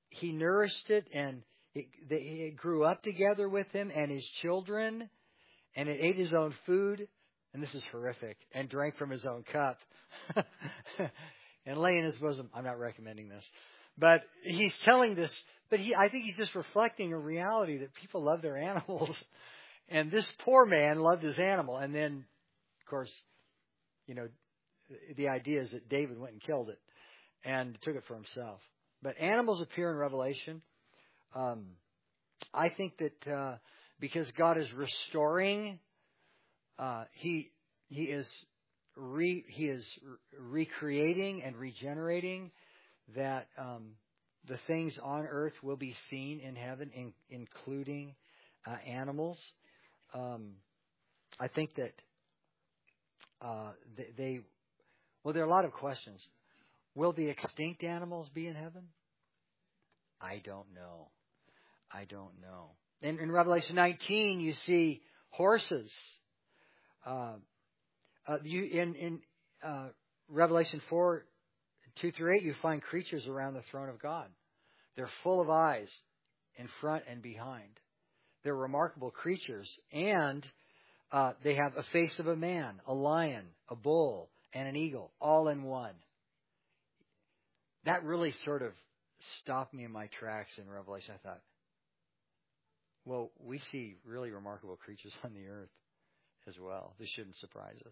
he nourished it, and it, it grew up together with him and his children, and it ate his own food, and this is horrific, and drank from his own cup, and lay in his bosom. I'm not recommending this, but he's telling this, but he, I think he's just reflecting a reality that people love their animals, and this poor man loved his animal, and then, of course, you know, the idea is that David went and killed it and took it for himself. But animals appear in Revelation. Um, I think that uh, because God is restoring, uh, he he is re, he is recreating and regenerating, that um, the things on earth will be seen in heaven, in, including uh, animals. Um, I think that uh, they, they well, there are a lot of questions. Will the extinct animals be in heaven? I don't know. I don't know. In, in Revelation nineteen, you see horses. Uh, uh, you, in in uh, Revelation four, two through eight, you find creatures around the throne of God. They're full of eyes in front and behind. They're remarkable creatures. And uh, they have a face of a man, a lion, a bull, and an eagle, all in one. That really sort of stopped me in my tracks in Revelation. I thought, well, we see really remarkable creatures on the earth as well. This shouldn't surprise us.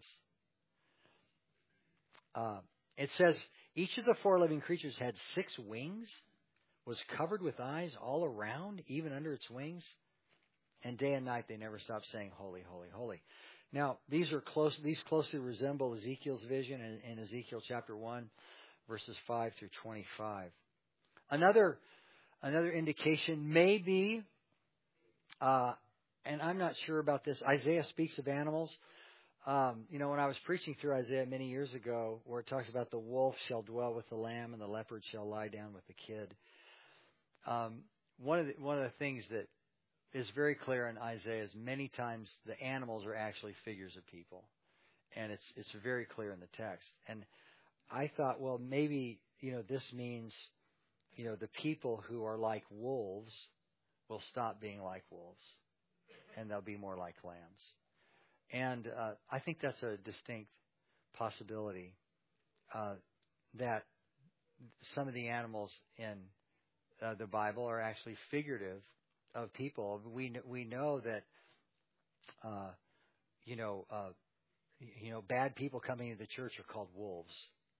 Uh, it says, each of the four living creatures had six wings, was covered with eyes all around, even under its wings. And day and night they never stopped saying, holy, holy, holy. Now, these are close. These closely resemble Ezekiel's vision in, in Ezekiel chapter one, verses five through twenty-five. Another another indication may be, uh, and I'm not sure about this, Isaiah speaks of animals. Um, you know, when I was preaching through Isaiah many years ago, where it talks about the wolf shall dwell with the lamb and the leopard shall lie down with the kid. Um, one of the, one of the things that is very clear in Isaiah is many times the animals are actually figures of people, and it's it's very clear in the text. And I thought, well, maybe, you know, this means, you know, the people who are like wolves will stop being like wolves, and they'll be more like lambs. And uh, I think that's a distinct possibility, uh, that some of the animals in uh, the Bible are actually figurative of people. We we know that, uh, you know, uh, you know, bad people coming into the church are called wolves.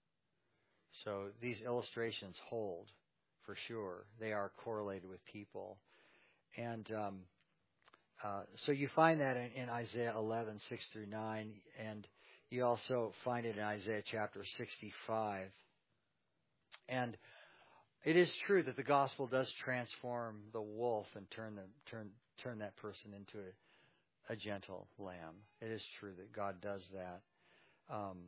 So these illustrations hold for sure. They are correlated with people, and um, uh, so you find that in, in Isaiah eleven, six through nine, and you also find it in Isaiah chapter sixty-five. And it is true that the gospel does transform the wolf and turn the, turn turn that person into a, a gentle lamb. It is true that God does that. Um,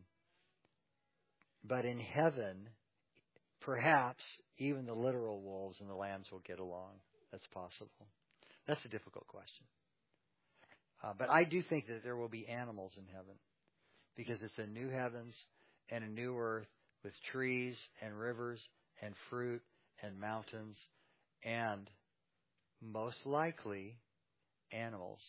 but in heaven, perhaps even the literal wolves and the lambs will get along. That's possible. That's a difficult question. Uh, but I do think that there will be animals in heaven, because it's a new heavens and a new earth with trees and rivers and fruit and mountains and most likely animals.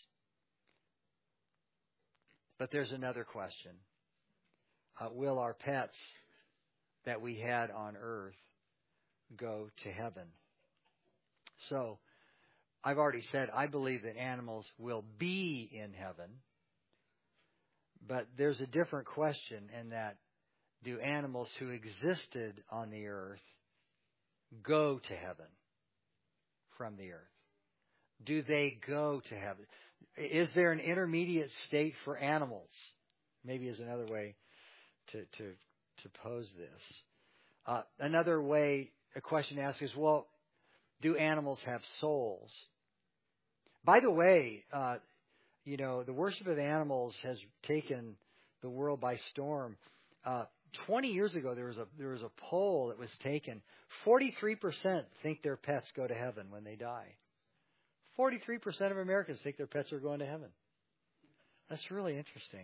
But there's another question. Uh, will our pets that we had on earth go to heaven? So I've already said I believe that animals will be in heaven, but there's a different question in that, do animals who existed on the earth go to heaven from the earth? Do they go to heaven? Is there an intermediate state for animals? Maybe is another way to to, to pose this. Uh, another way, a question to ask is, well, do animals have souls? By the way, uh, you know, the worship of animals has taken the world by storm. Uh, Twenty years ago, there was a there was a poll that was taken. Forty-three percent think their pets go to heaven when they die. Forty-three percent of Americans think their pets are going to heaven. That's really interesting.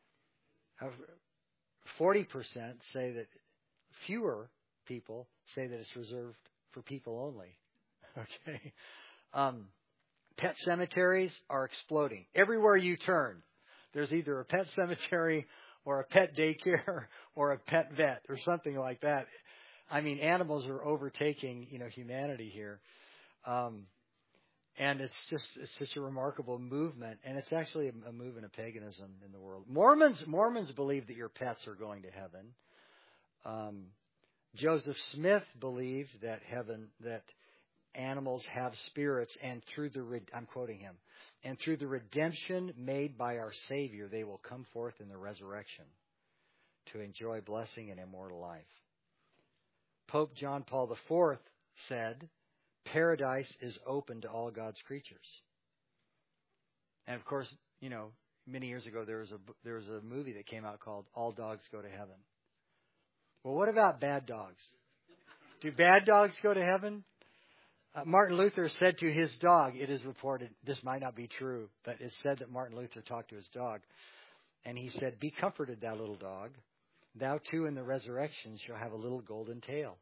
Forty percent say that fewer people say that it's reserved for people only. Okay. Um, pet cemeteries are exploding. Everywhere you turn, there's either a pet cemetery or a pet daycare or a pet vet or something like that. I mean, animals are overtaking, you know, humanity here. Um, and it's just, it's such a remarkable movement. And it's actually a, a movement of paganism in the world. Mormons, Mormons believe that your pets are going to heaven. Um, Joseph Smith believed that heaven, that animals have spirits, and through the, I'm quoting him, and through the redemption made by our Savior, they will come forth in the resurrection to enjoy blessing and immortal life. Pope John Paul the Fourth said, paradise is open to all God's creatures. And of course, you know, many years ago there was a there was a movie that came out called All Dogs Go to Heaven. Well, what about bad dogs? Do bad dogs go to heaven? Uh, Martin Luther said to his dog, it is reported, this might not be true, but it's said that Martin Luther talked to his dog, and he said, be comforted, thou little dog. Thou too in the resurrection shall have a little golden tail.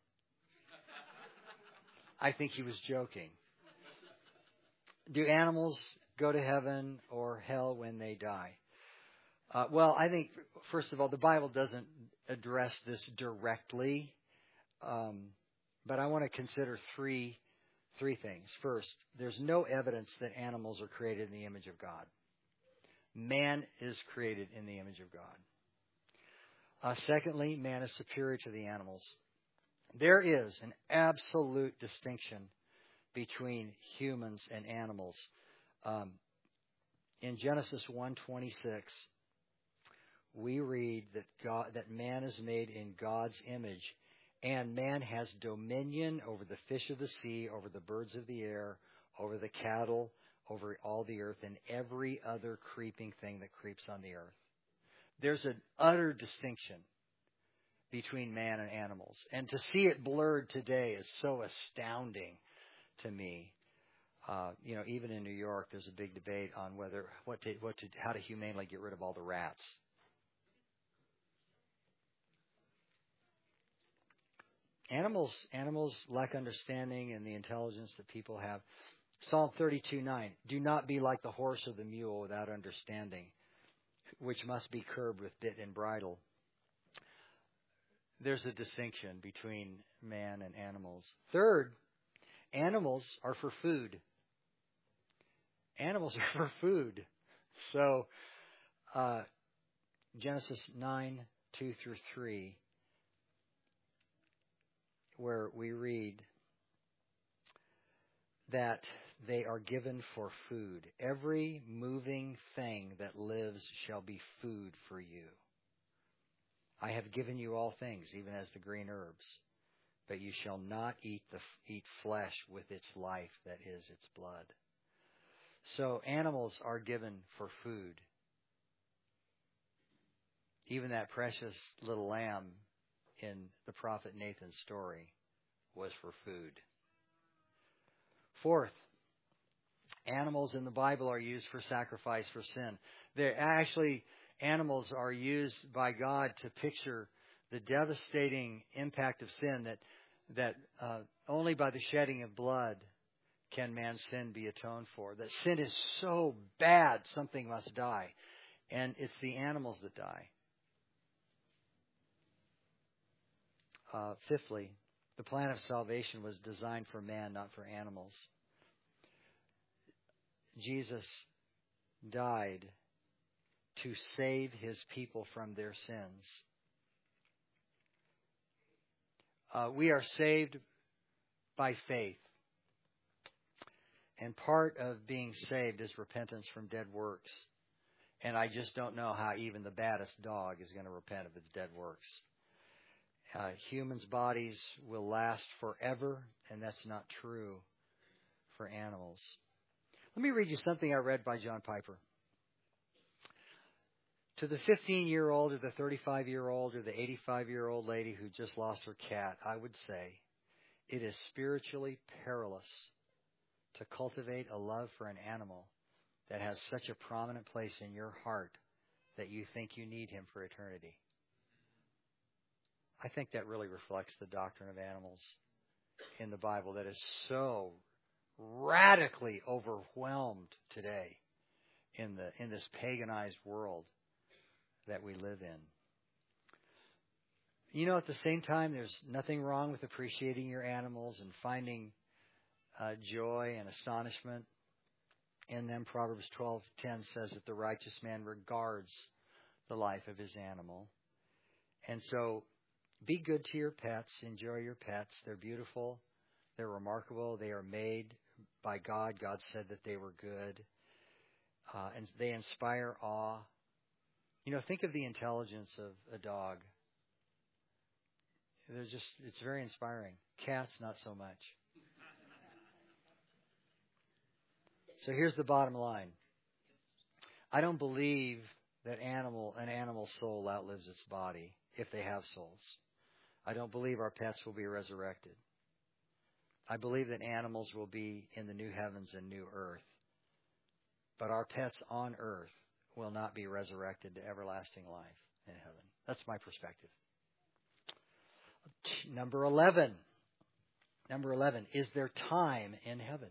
I think he was joking. Do animals go to heaven or hell when they die? Uh, well, I think, first of all, the Bible doesn't address this directly, um, but I want to consider three Three things. First, there's no evidence that animals are created in the image of God. Man is created in the image of God. Uh, secondly, man is superior to the animals. There is an absolute distinction between humans and animals. Um, in Genesis one twenty-six, we read that God, that man is made in God's image. And man has dominion over the fish of the sea, over the birds of the air, over the cattle, over all the earth, and every other creeping thing that creeps on the earth. There's an utter distinction between man and animals. And to see it blurred today is so astounding to me. Uh, you know, even in New York, there's a big debate on whether what to, what to, how to humanely get rid of all the rats. Animals, animals lack understanding and the intelligence that people have. Psalm thirty-two nine, do not be like the horse or the mule without understanding, which must be curbed with bit and bridle. There's a distinction between man and animals. Third, animals are for food. Animals are for food. So, uh, Genesis nine, two through three, where we read that they are given for food. Every moving thing that lives shall be food for you. I have given you all things, even as the green herbs, but you shall not eat the eat flesh with its life, that is, its blood. So animals are given for food. Even that precious little lamb in the prophet Nathan's story was for food. Fourth, animals in the Bible are used for sacrifice for sin. They're actually, animals are used by God to picture the devastating impact of sin, that that uh, only by the shedding of blood can man's sin be atoned for. That sin is so bad, something must die. And it's the animals that die. Uh, fifthly, the plan of salvation was designed for man, not for animals. Jesus died to save his people from their sins. Uh, we are saved by faith. And part of being saved is repentance from dead works. And I just don't know how even the baddest dog is going to repent of its dead works. Uh, humans' bodies will last forever, and that's not true for animals. Let me read you something I read by John Piper. To the fifteen-year-old or the thirty-five-year-old or the eighty-five-year-old lady who just lost her cat, I would say it is spiritually perilous to cultivate a love for an animal that has such a prominent place in your heart that you think you need him for eternity. I think that really reflects the doctrine of animals in the Bible that is so radically overwhelmed today in the in this paganized world that we live in. You know, at the same time, there's nothing wrong with appreciating your animals and finding uh, joy and astonishment in them. Proverbs twelve ten says that the righteous man regards the life of his animal. And so be good to your pets. Enjoy your pets. They're beautiful. They're remarkable. They are made by God. God said that they were good. Uh, and they inspire awe. You know, think of the intelligence of a dog. They're just, it's very inspiring. Cats, not so much. So here's the bottom line. I don't believe that animal an animal's soul outlives its body if they have souls. I don't believe our pets will be resurrected. I believe that animals will be in the new heavens and new earth. But our pets on earth will not be resurrected to everlasting life in heaven. That's my perspective. Number eleven. Number eleven. Is there time in heaven?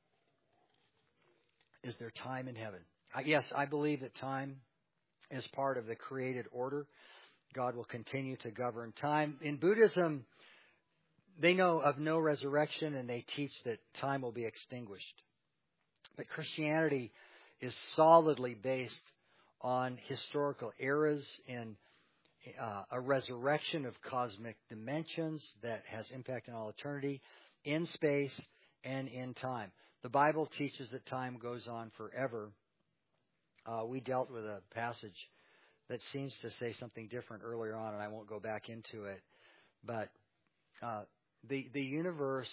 Is there time in heaven? I, yes, I believe that time is part of the created order. God will continue to govern time. In Buddhism, they know of no resurrection, and they teach that time will be extinguished. But Christianity is solidly based on historical eras in uh, a resurrection of cosmic dimensions that has impact on all eternity, in space and in time. The Bible teaches that time goes on forever. Uh, we dealt with a passage that seems to say something different earlier on, and I won't go back into it. But uh, the the universe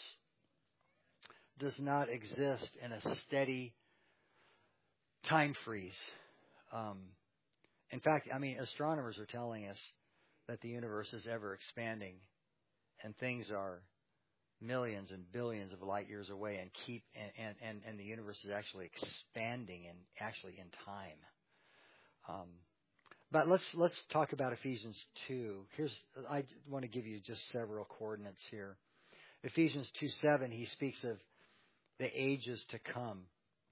does not exist in a steady time freeze. Um, in fact, I mean, astronomers are telling us that the universe is ever expanding, and things are millions and billions of light years away, and keep and and, and the universe is actually expanding and actually in time. Um, but let's let's talk about Ephesians two. Here's I want to give you just several coordinates here. Ephesians two seven, he speaks of the ages to come,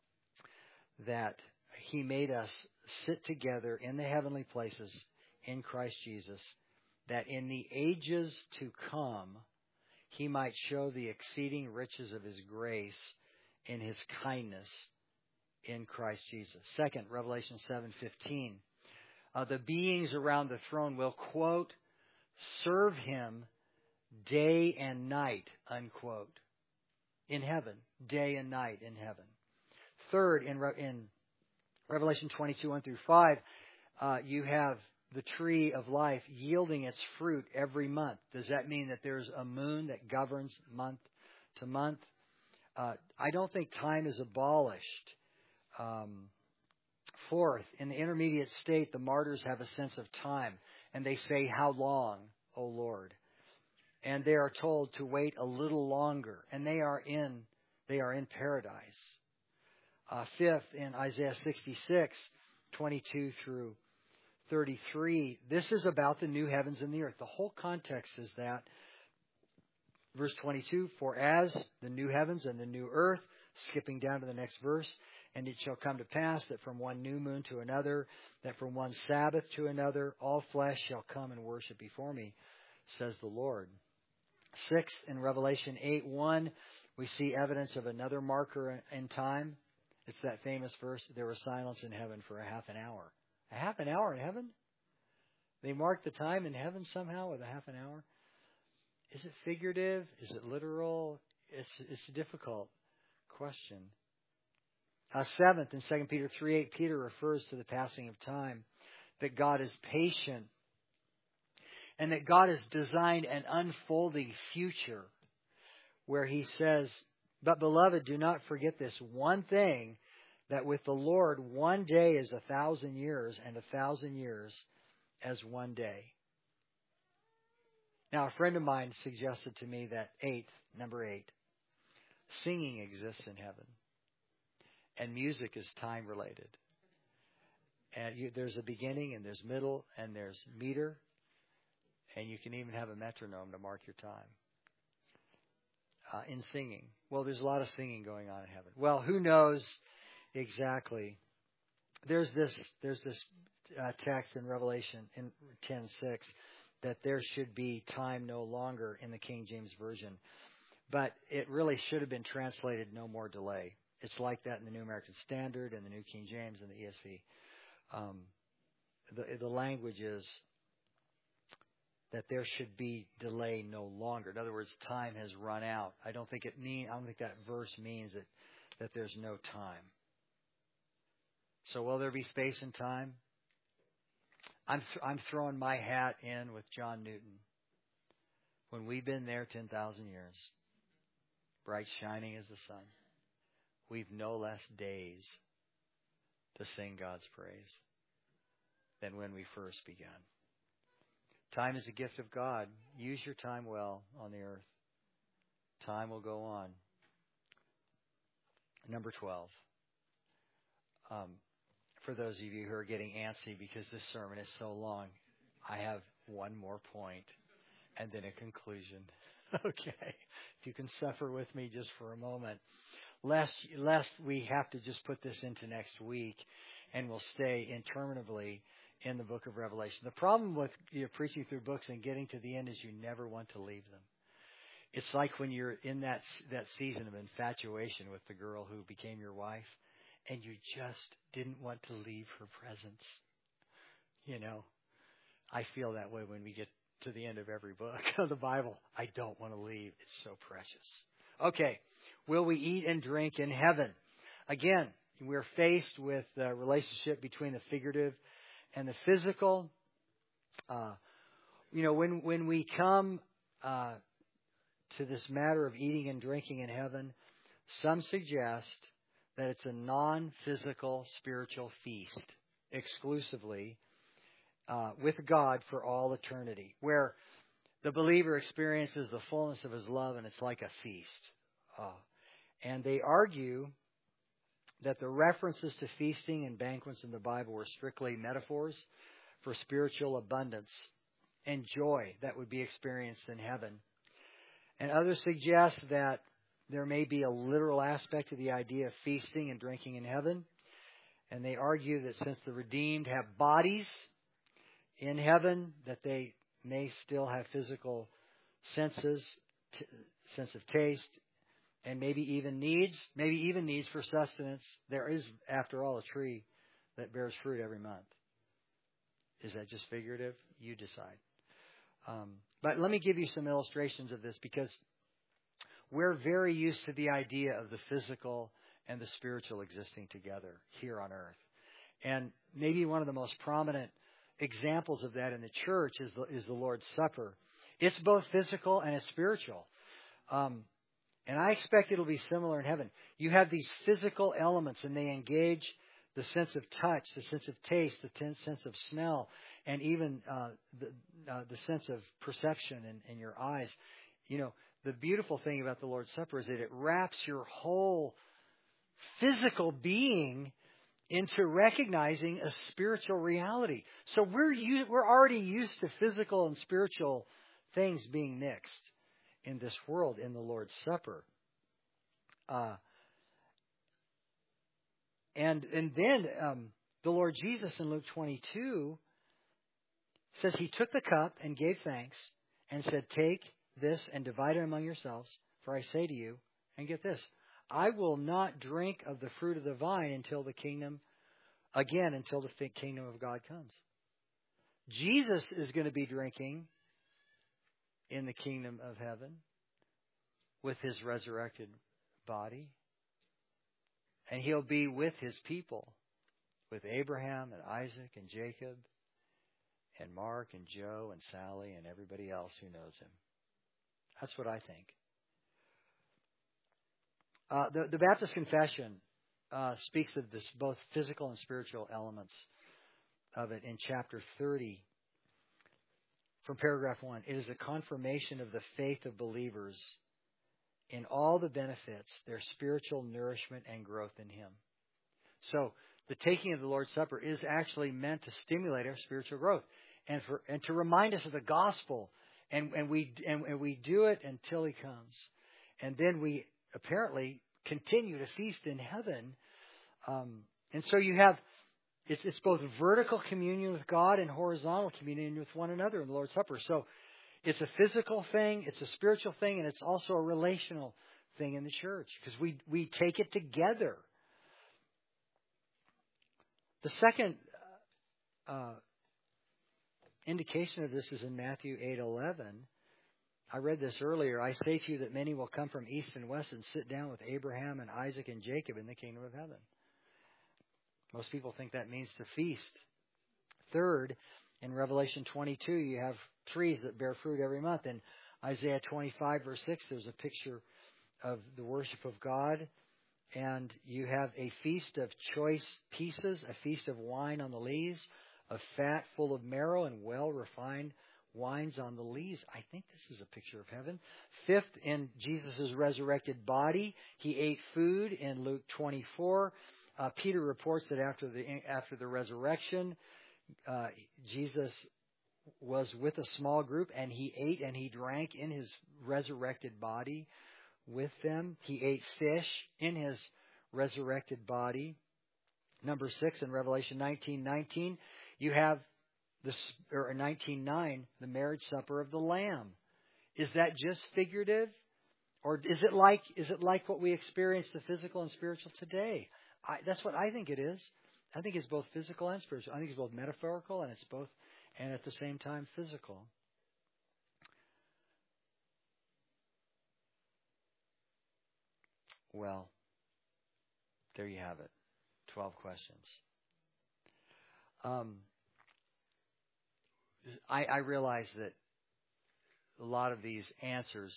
that he made us sit together in the heavenly places in Christ Jesus, that in the ages to come he might show the exceeding riches of his grace in his kindness in Christ Jesus. Second, Revelation seven fifteen. Uh, the beings around the throne will, quote, serve him day and night, unquote, in heaven, day and night in heaven. Third, in, Re- in Revelation twenty-two, one through five, uh, you have the tree of life yielding its fruit every month. Does that mean that there's a moon that governs month to month? Uh, I don't think time is abolished. Um, fourth, in the intermediate state, the martyrs have a sense of time, and they say, "How long, O Lord?" And they are told to wait a little longer, and they are in they are in paradise. Uh, fifth, in Isaiah sixty-six, twenty-two through thirty-three, this is about the new heavens and the earth. The whole context is that. Verse twenty-two, for as the new heavens and the new earth, skipping down to the next verse, and it shall come to pass that from one new moon to another, that from one Sabbath to another, all flesh shall come and worship before me, says the Lord. Sixth, in Revelation eight one, we see evidence of another marker in time. It's that famous verse, there was silence in heaven for a half an hour. A half an hour in heaven? They mark the time in heaven somehow with a half an hour? Is it figurative? Is it literal? It's it's a difficult question. Uh, seventh, in Second Peter three eight, Peter refers to the passing of time, that God is patient, and that God has designed an unfolding future where he says, but beloved, do not forget this one thing, that with the Lord one day is a thousand years, and a thousand years as one day. Now, a friend of mine suggested to me that eighth, number eight, singing exists in heaven, and music is time related. And you, there's a beginning, and there's middle, and there's meter, and you can even have a metronome to mark your time. uh, in singing. Well, there's a lot of singing going on in heaven. Well, who knows exactly? There's this there's this uh, text in Revelation in ten six that there should be time no longer in the King James Version. But it really should have been translated no more delay. It's like that in the New American Standard and the New King James and the E S V. Um, the, the language is that there should be delay no longer. In other words, time has run out. I don't think it mean. I don't think that verse means that that there's no time. So will there be space and time? I'm th- I'm throwing my hat in with John Newton. When we've been there ten thousand years, bright shining as the sun, we've no less days to sing God's praise than when we first began. Time is a gift of God. Use your time well on the earth. Time will go on. Number twelve. Um, for those of you who are getting antsy because this sermon is so long, I have one more point and then a conclusion. Okay. If you can suffer with me just for a moment. Lest, lest we have to just put this into next week and we'll stay interminably in the book of Revelation. The problem with you know, preaching through books and getting to the end is you never want to leave them. It's like when you're in that that season of infatuation with the girl who became your wife and you just didn't want to leave her presence. You know, I feel that way when we get to the end of every book of the Bible. I don't want to leave. It's so precious. Okay. Will we eat and drink in heaven? Again, we're faced with the relationship between the figurative and the physical. Uh, you know, when when we come uh, to this matter of eating and drinking in heaven, some suggest that it's a non-physical spiritual feast exclusively uh, with God for all eternity, where the believer experiences the fullness of His love, and it's like a feast. Uh, and they argue that the references to feasting and banquets in the Bible were strictly metaphors for spiritual abundance and joy that would be experienced in heaven. And others suggest that there may be a literal aspect to the idea of feasting and drinking in heaven. And they argue that since the redeemed have bodies in heaven, that they may still have physical senses, t- sense of taste, and maybe even needs, maybe even needs for sustenance. There is, after all, a tree that bears fruit every month. Is that just figurative? You decide. Um, but let me give you some illustrations of this, because we're very used to the idea of the physical and the spiritual existing together here on earth. And maybe one of the most prominent examples of that in the church is the, is the Lord's Supper. It's both physical and it's spiritual. Um, and I expect it'll be similar in heaven. You have these physical elements, and they engage the sense of touch, the sense of taste, the ten- sense of smell, and even uh, the, uh, the sense of perception in, in your eyes. You know, the beautiful thing about the Lord's Supper is that it wraps your whole physical being into recognizing a spiritual reality. So we're u- we're already used to physical and spiritual things being mixed in this world in the Lord's Supper. Uh, and and then um, the Lord Jesus in Luke twenty-two says He took the cup and gave thanks and said, "Take this and divide it among yourselves, for I say to you," and get this, "I will not drink of the fruit of the vine until the kingdom, again, until the kingdom of God comes." Jesus is going to be drinking in the kingdom of heaven with His resurrected body. And He'll be with His people, with Abraham and Isaac and Jacob and Mark and Joe and Sally and everybody else who knows Him. That's what I think. Uh, the, the Baptist Confession uh, speaks of this, both physical and spiritual elements of it in chapter thirty. From paragraph one, it is a confirmation of the faith of believers in all the benefits, their spiritual nourishment and growth in Him. So the taking of the Lord's Supper is actually meant to stimulate our spiritual growth and for and to remind us of the gospel. And, and we and, and we do it until He comes. And then we apparently continue to feast in heaven. Um, and so you have, it's, it's both vertical communion with God and horizontal communion with one another in the Lord's Supper. So it's a physical thing, it's a spiritual thing, and it's also a relational thing in the church because we, we take it together. The second uh, indication of this is in Matthew eight eleven. I read this earlier. I say to you that many will come from east and west and sit down with Abraham and Isaac and Jacob in the kingdom of heaven. Most people think that means to feast. Third, in Revelation twenty-two, you have trees that bear fruit every month. In Isaiah twenty-five, verse six, there's a picture of the worship of God. And you have a feast of choice pieces, a feast of wine on the lees, of fat full of marrow and well-refined wines on the lees. I think this is a picture of heaven. Fifth, in Jesus' resurrected body, he ate food in Luke twenty-four. Uh, Peter reports that after the after the resurrection, uh, Jesus was with a small group, and he ate and he drank in his resurrected body with them. He ate fish in his resurrected body. Number six, in Revelation nineteen nineteen, you have this, or nineteen nine, the marriage supper of the Lamb. Is that just figurative, or is it like is it like what we experience, the physical and spiritual today? I, that's what I think it is. I think it's both physical and spiritual. I think it's both metaphorical and it's both, and at the same time physical. Well, there you have it. Twelve questions. Um, I, I realize that a lot of these answers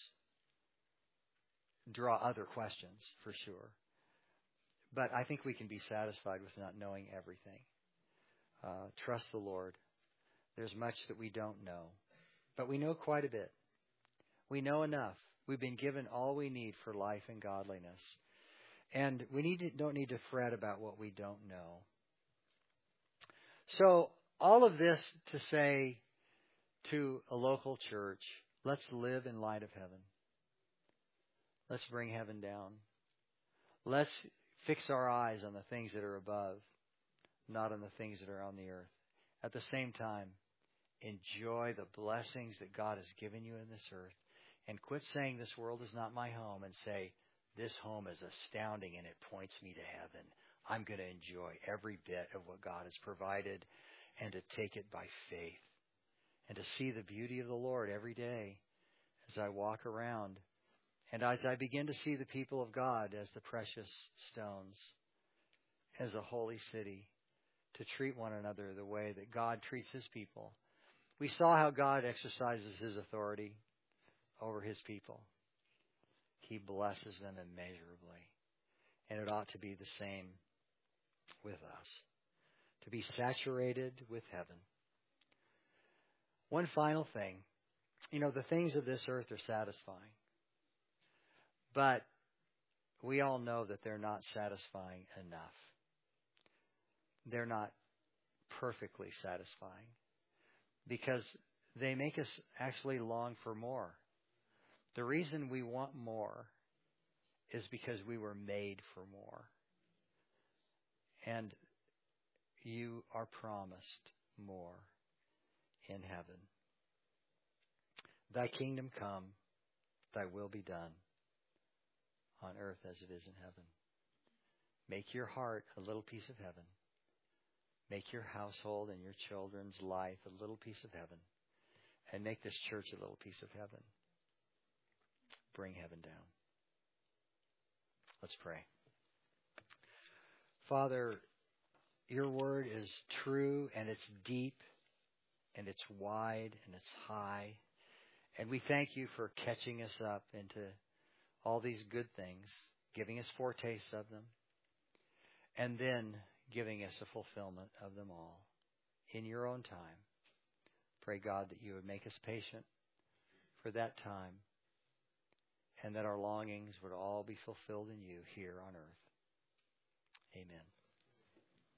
draw other questions, for sure. But I think we can be satisfied with not knowing everything. Uh, trust the Lord. There's much that we don't know. But we know quite a bit. We know enough. We've been given all we need for life and godliness. And we need to, don't need to fret about what we don't know. So all of this to say to a local church, let's live in light of heaven. Let's bring heaven down. Let's fix our eyes on the things that are above, not on the things that are on the earth. At the same time, enjoy the blessings that God has given you in this earth. And quit saying this world is not my home, and say, this home is astounding and it points me to heaven. I'm going to enjoy every bit of what God has provided and to take it by faith and to see the beauty of the Lord every day as I walk around. And as I begin to see the people of God as the precious stones, as a holy city, to treat one another the way that God treats his people. We saw how God exercises his authority over his people. He blesses them immeasurably. And it ought to be the same with us. To be saturated with heaven. One final thing. You know, the things of this earth are satisfying. But we all know that they're not satisfying enough. They're not perfectly satisfying. Because they make us actually long for more. The reason we want more is because we were made for more. And you are promised more in heaven. Thy kingdom come, thy will be done on earth as it is in heaven. Make your heart a little piece of heaven. Make your household and your children's life a little piece of heaven. And make this church a little piece of heaven. Bring heaven down. Let's pray. Father, your word is true, and it's deep, and it's wide, and it's high. And we thank you for catching us up into all these good things, giving us foretastes of them, and then giving us a fulfillment of them all in your own time. Pray, God, that you would make us patient for that time, and that our longings would all be fulfilled in you here on earth. Amen.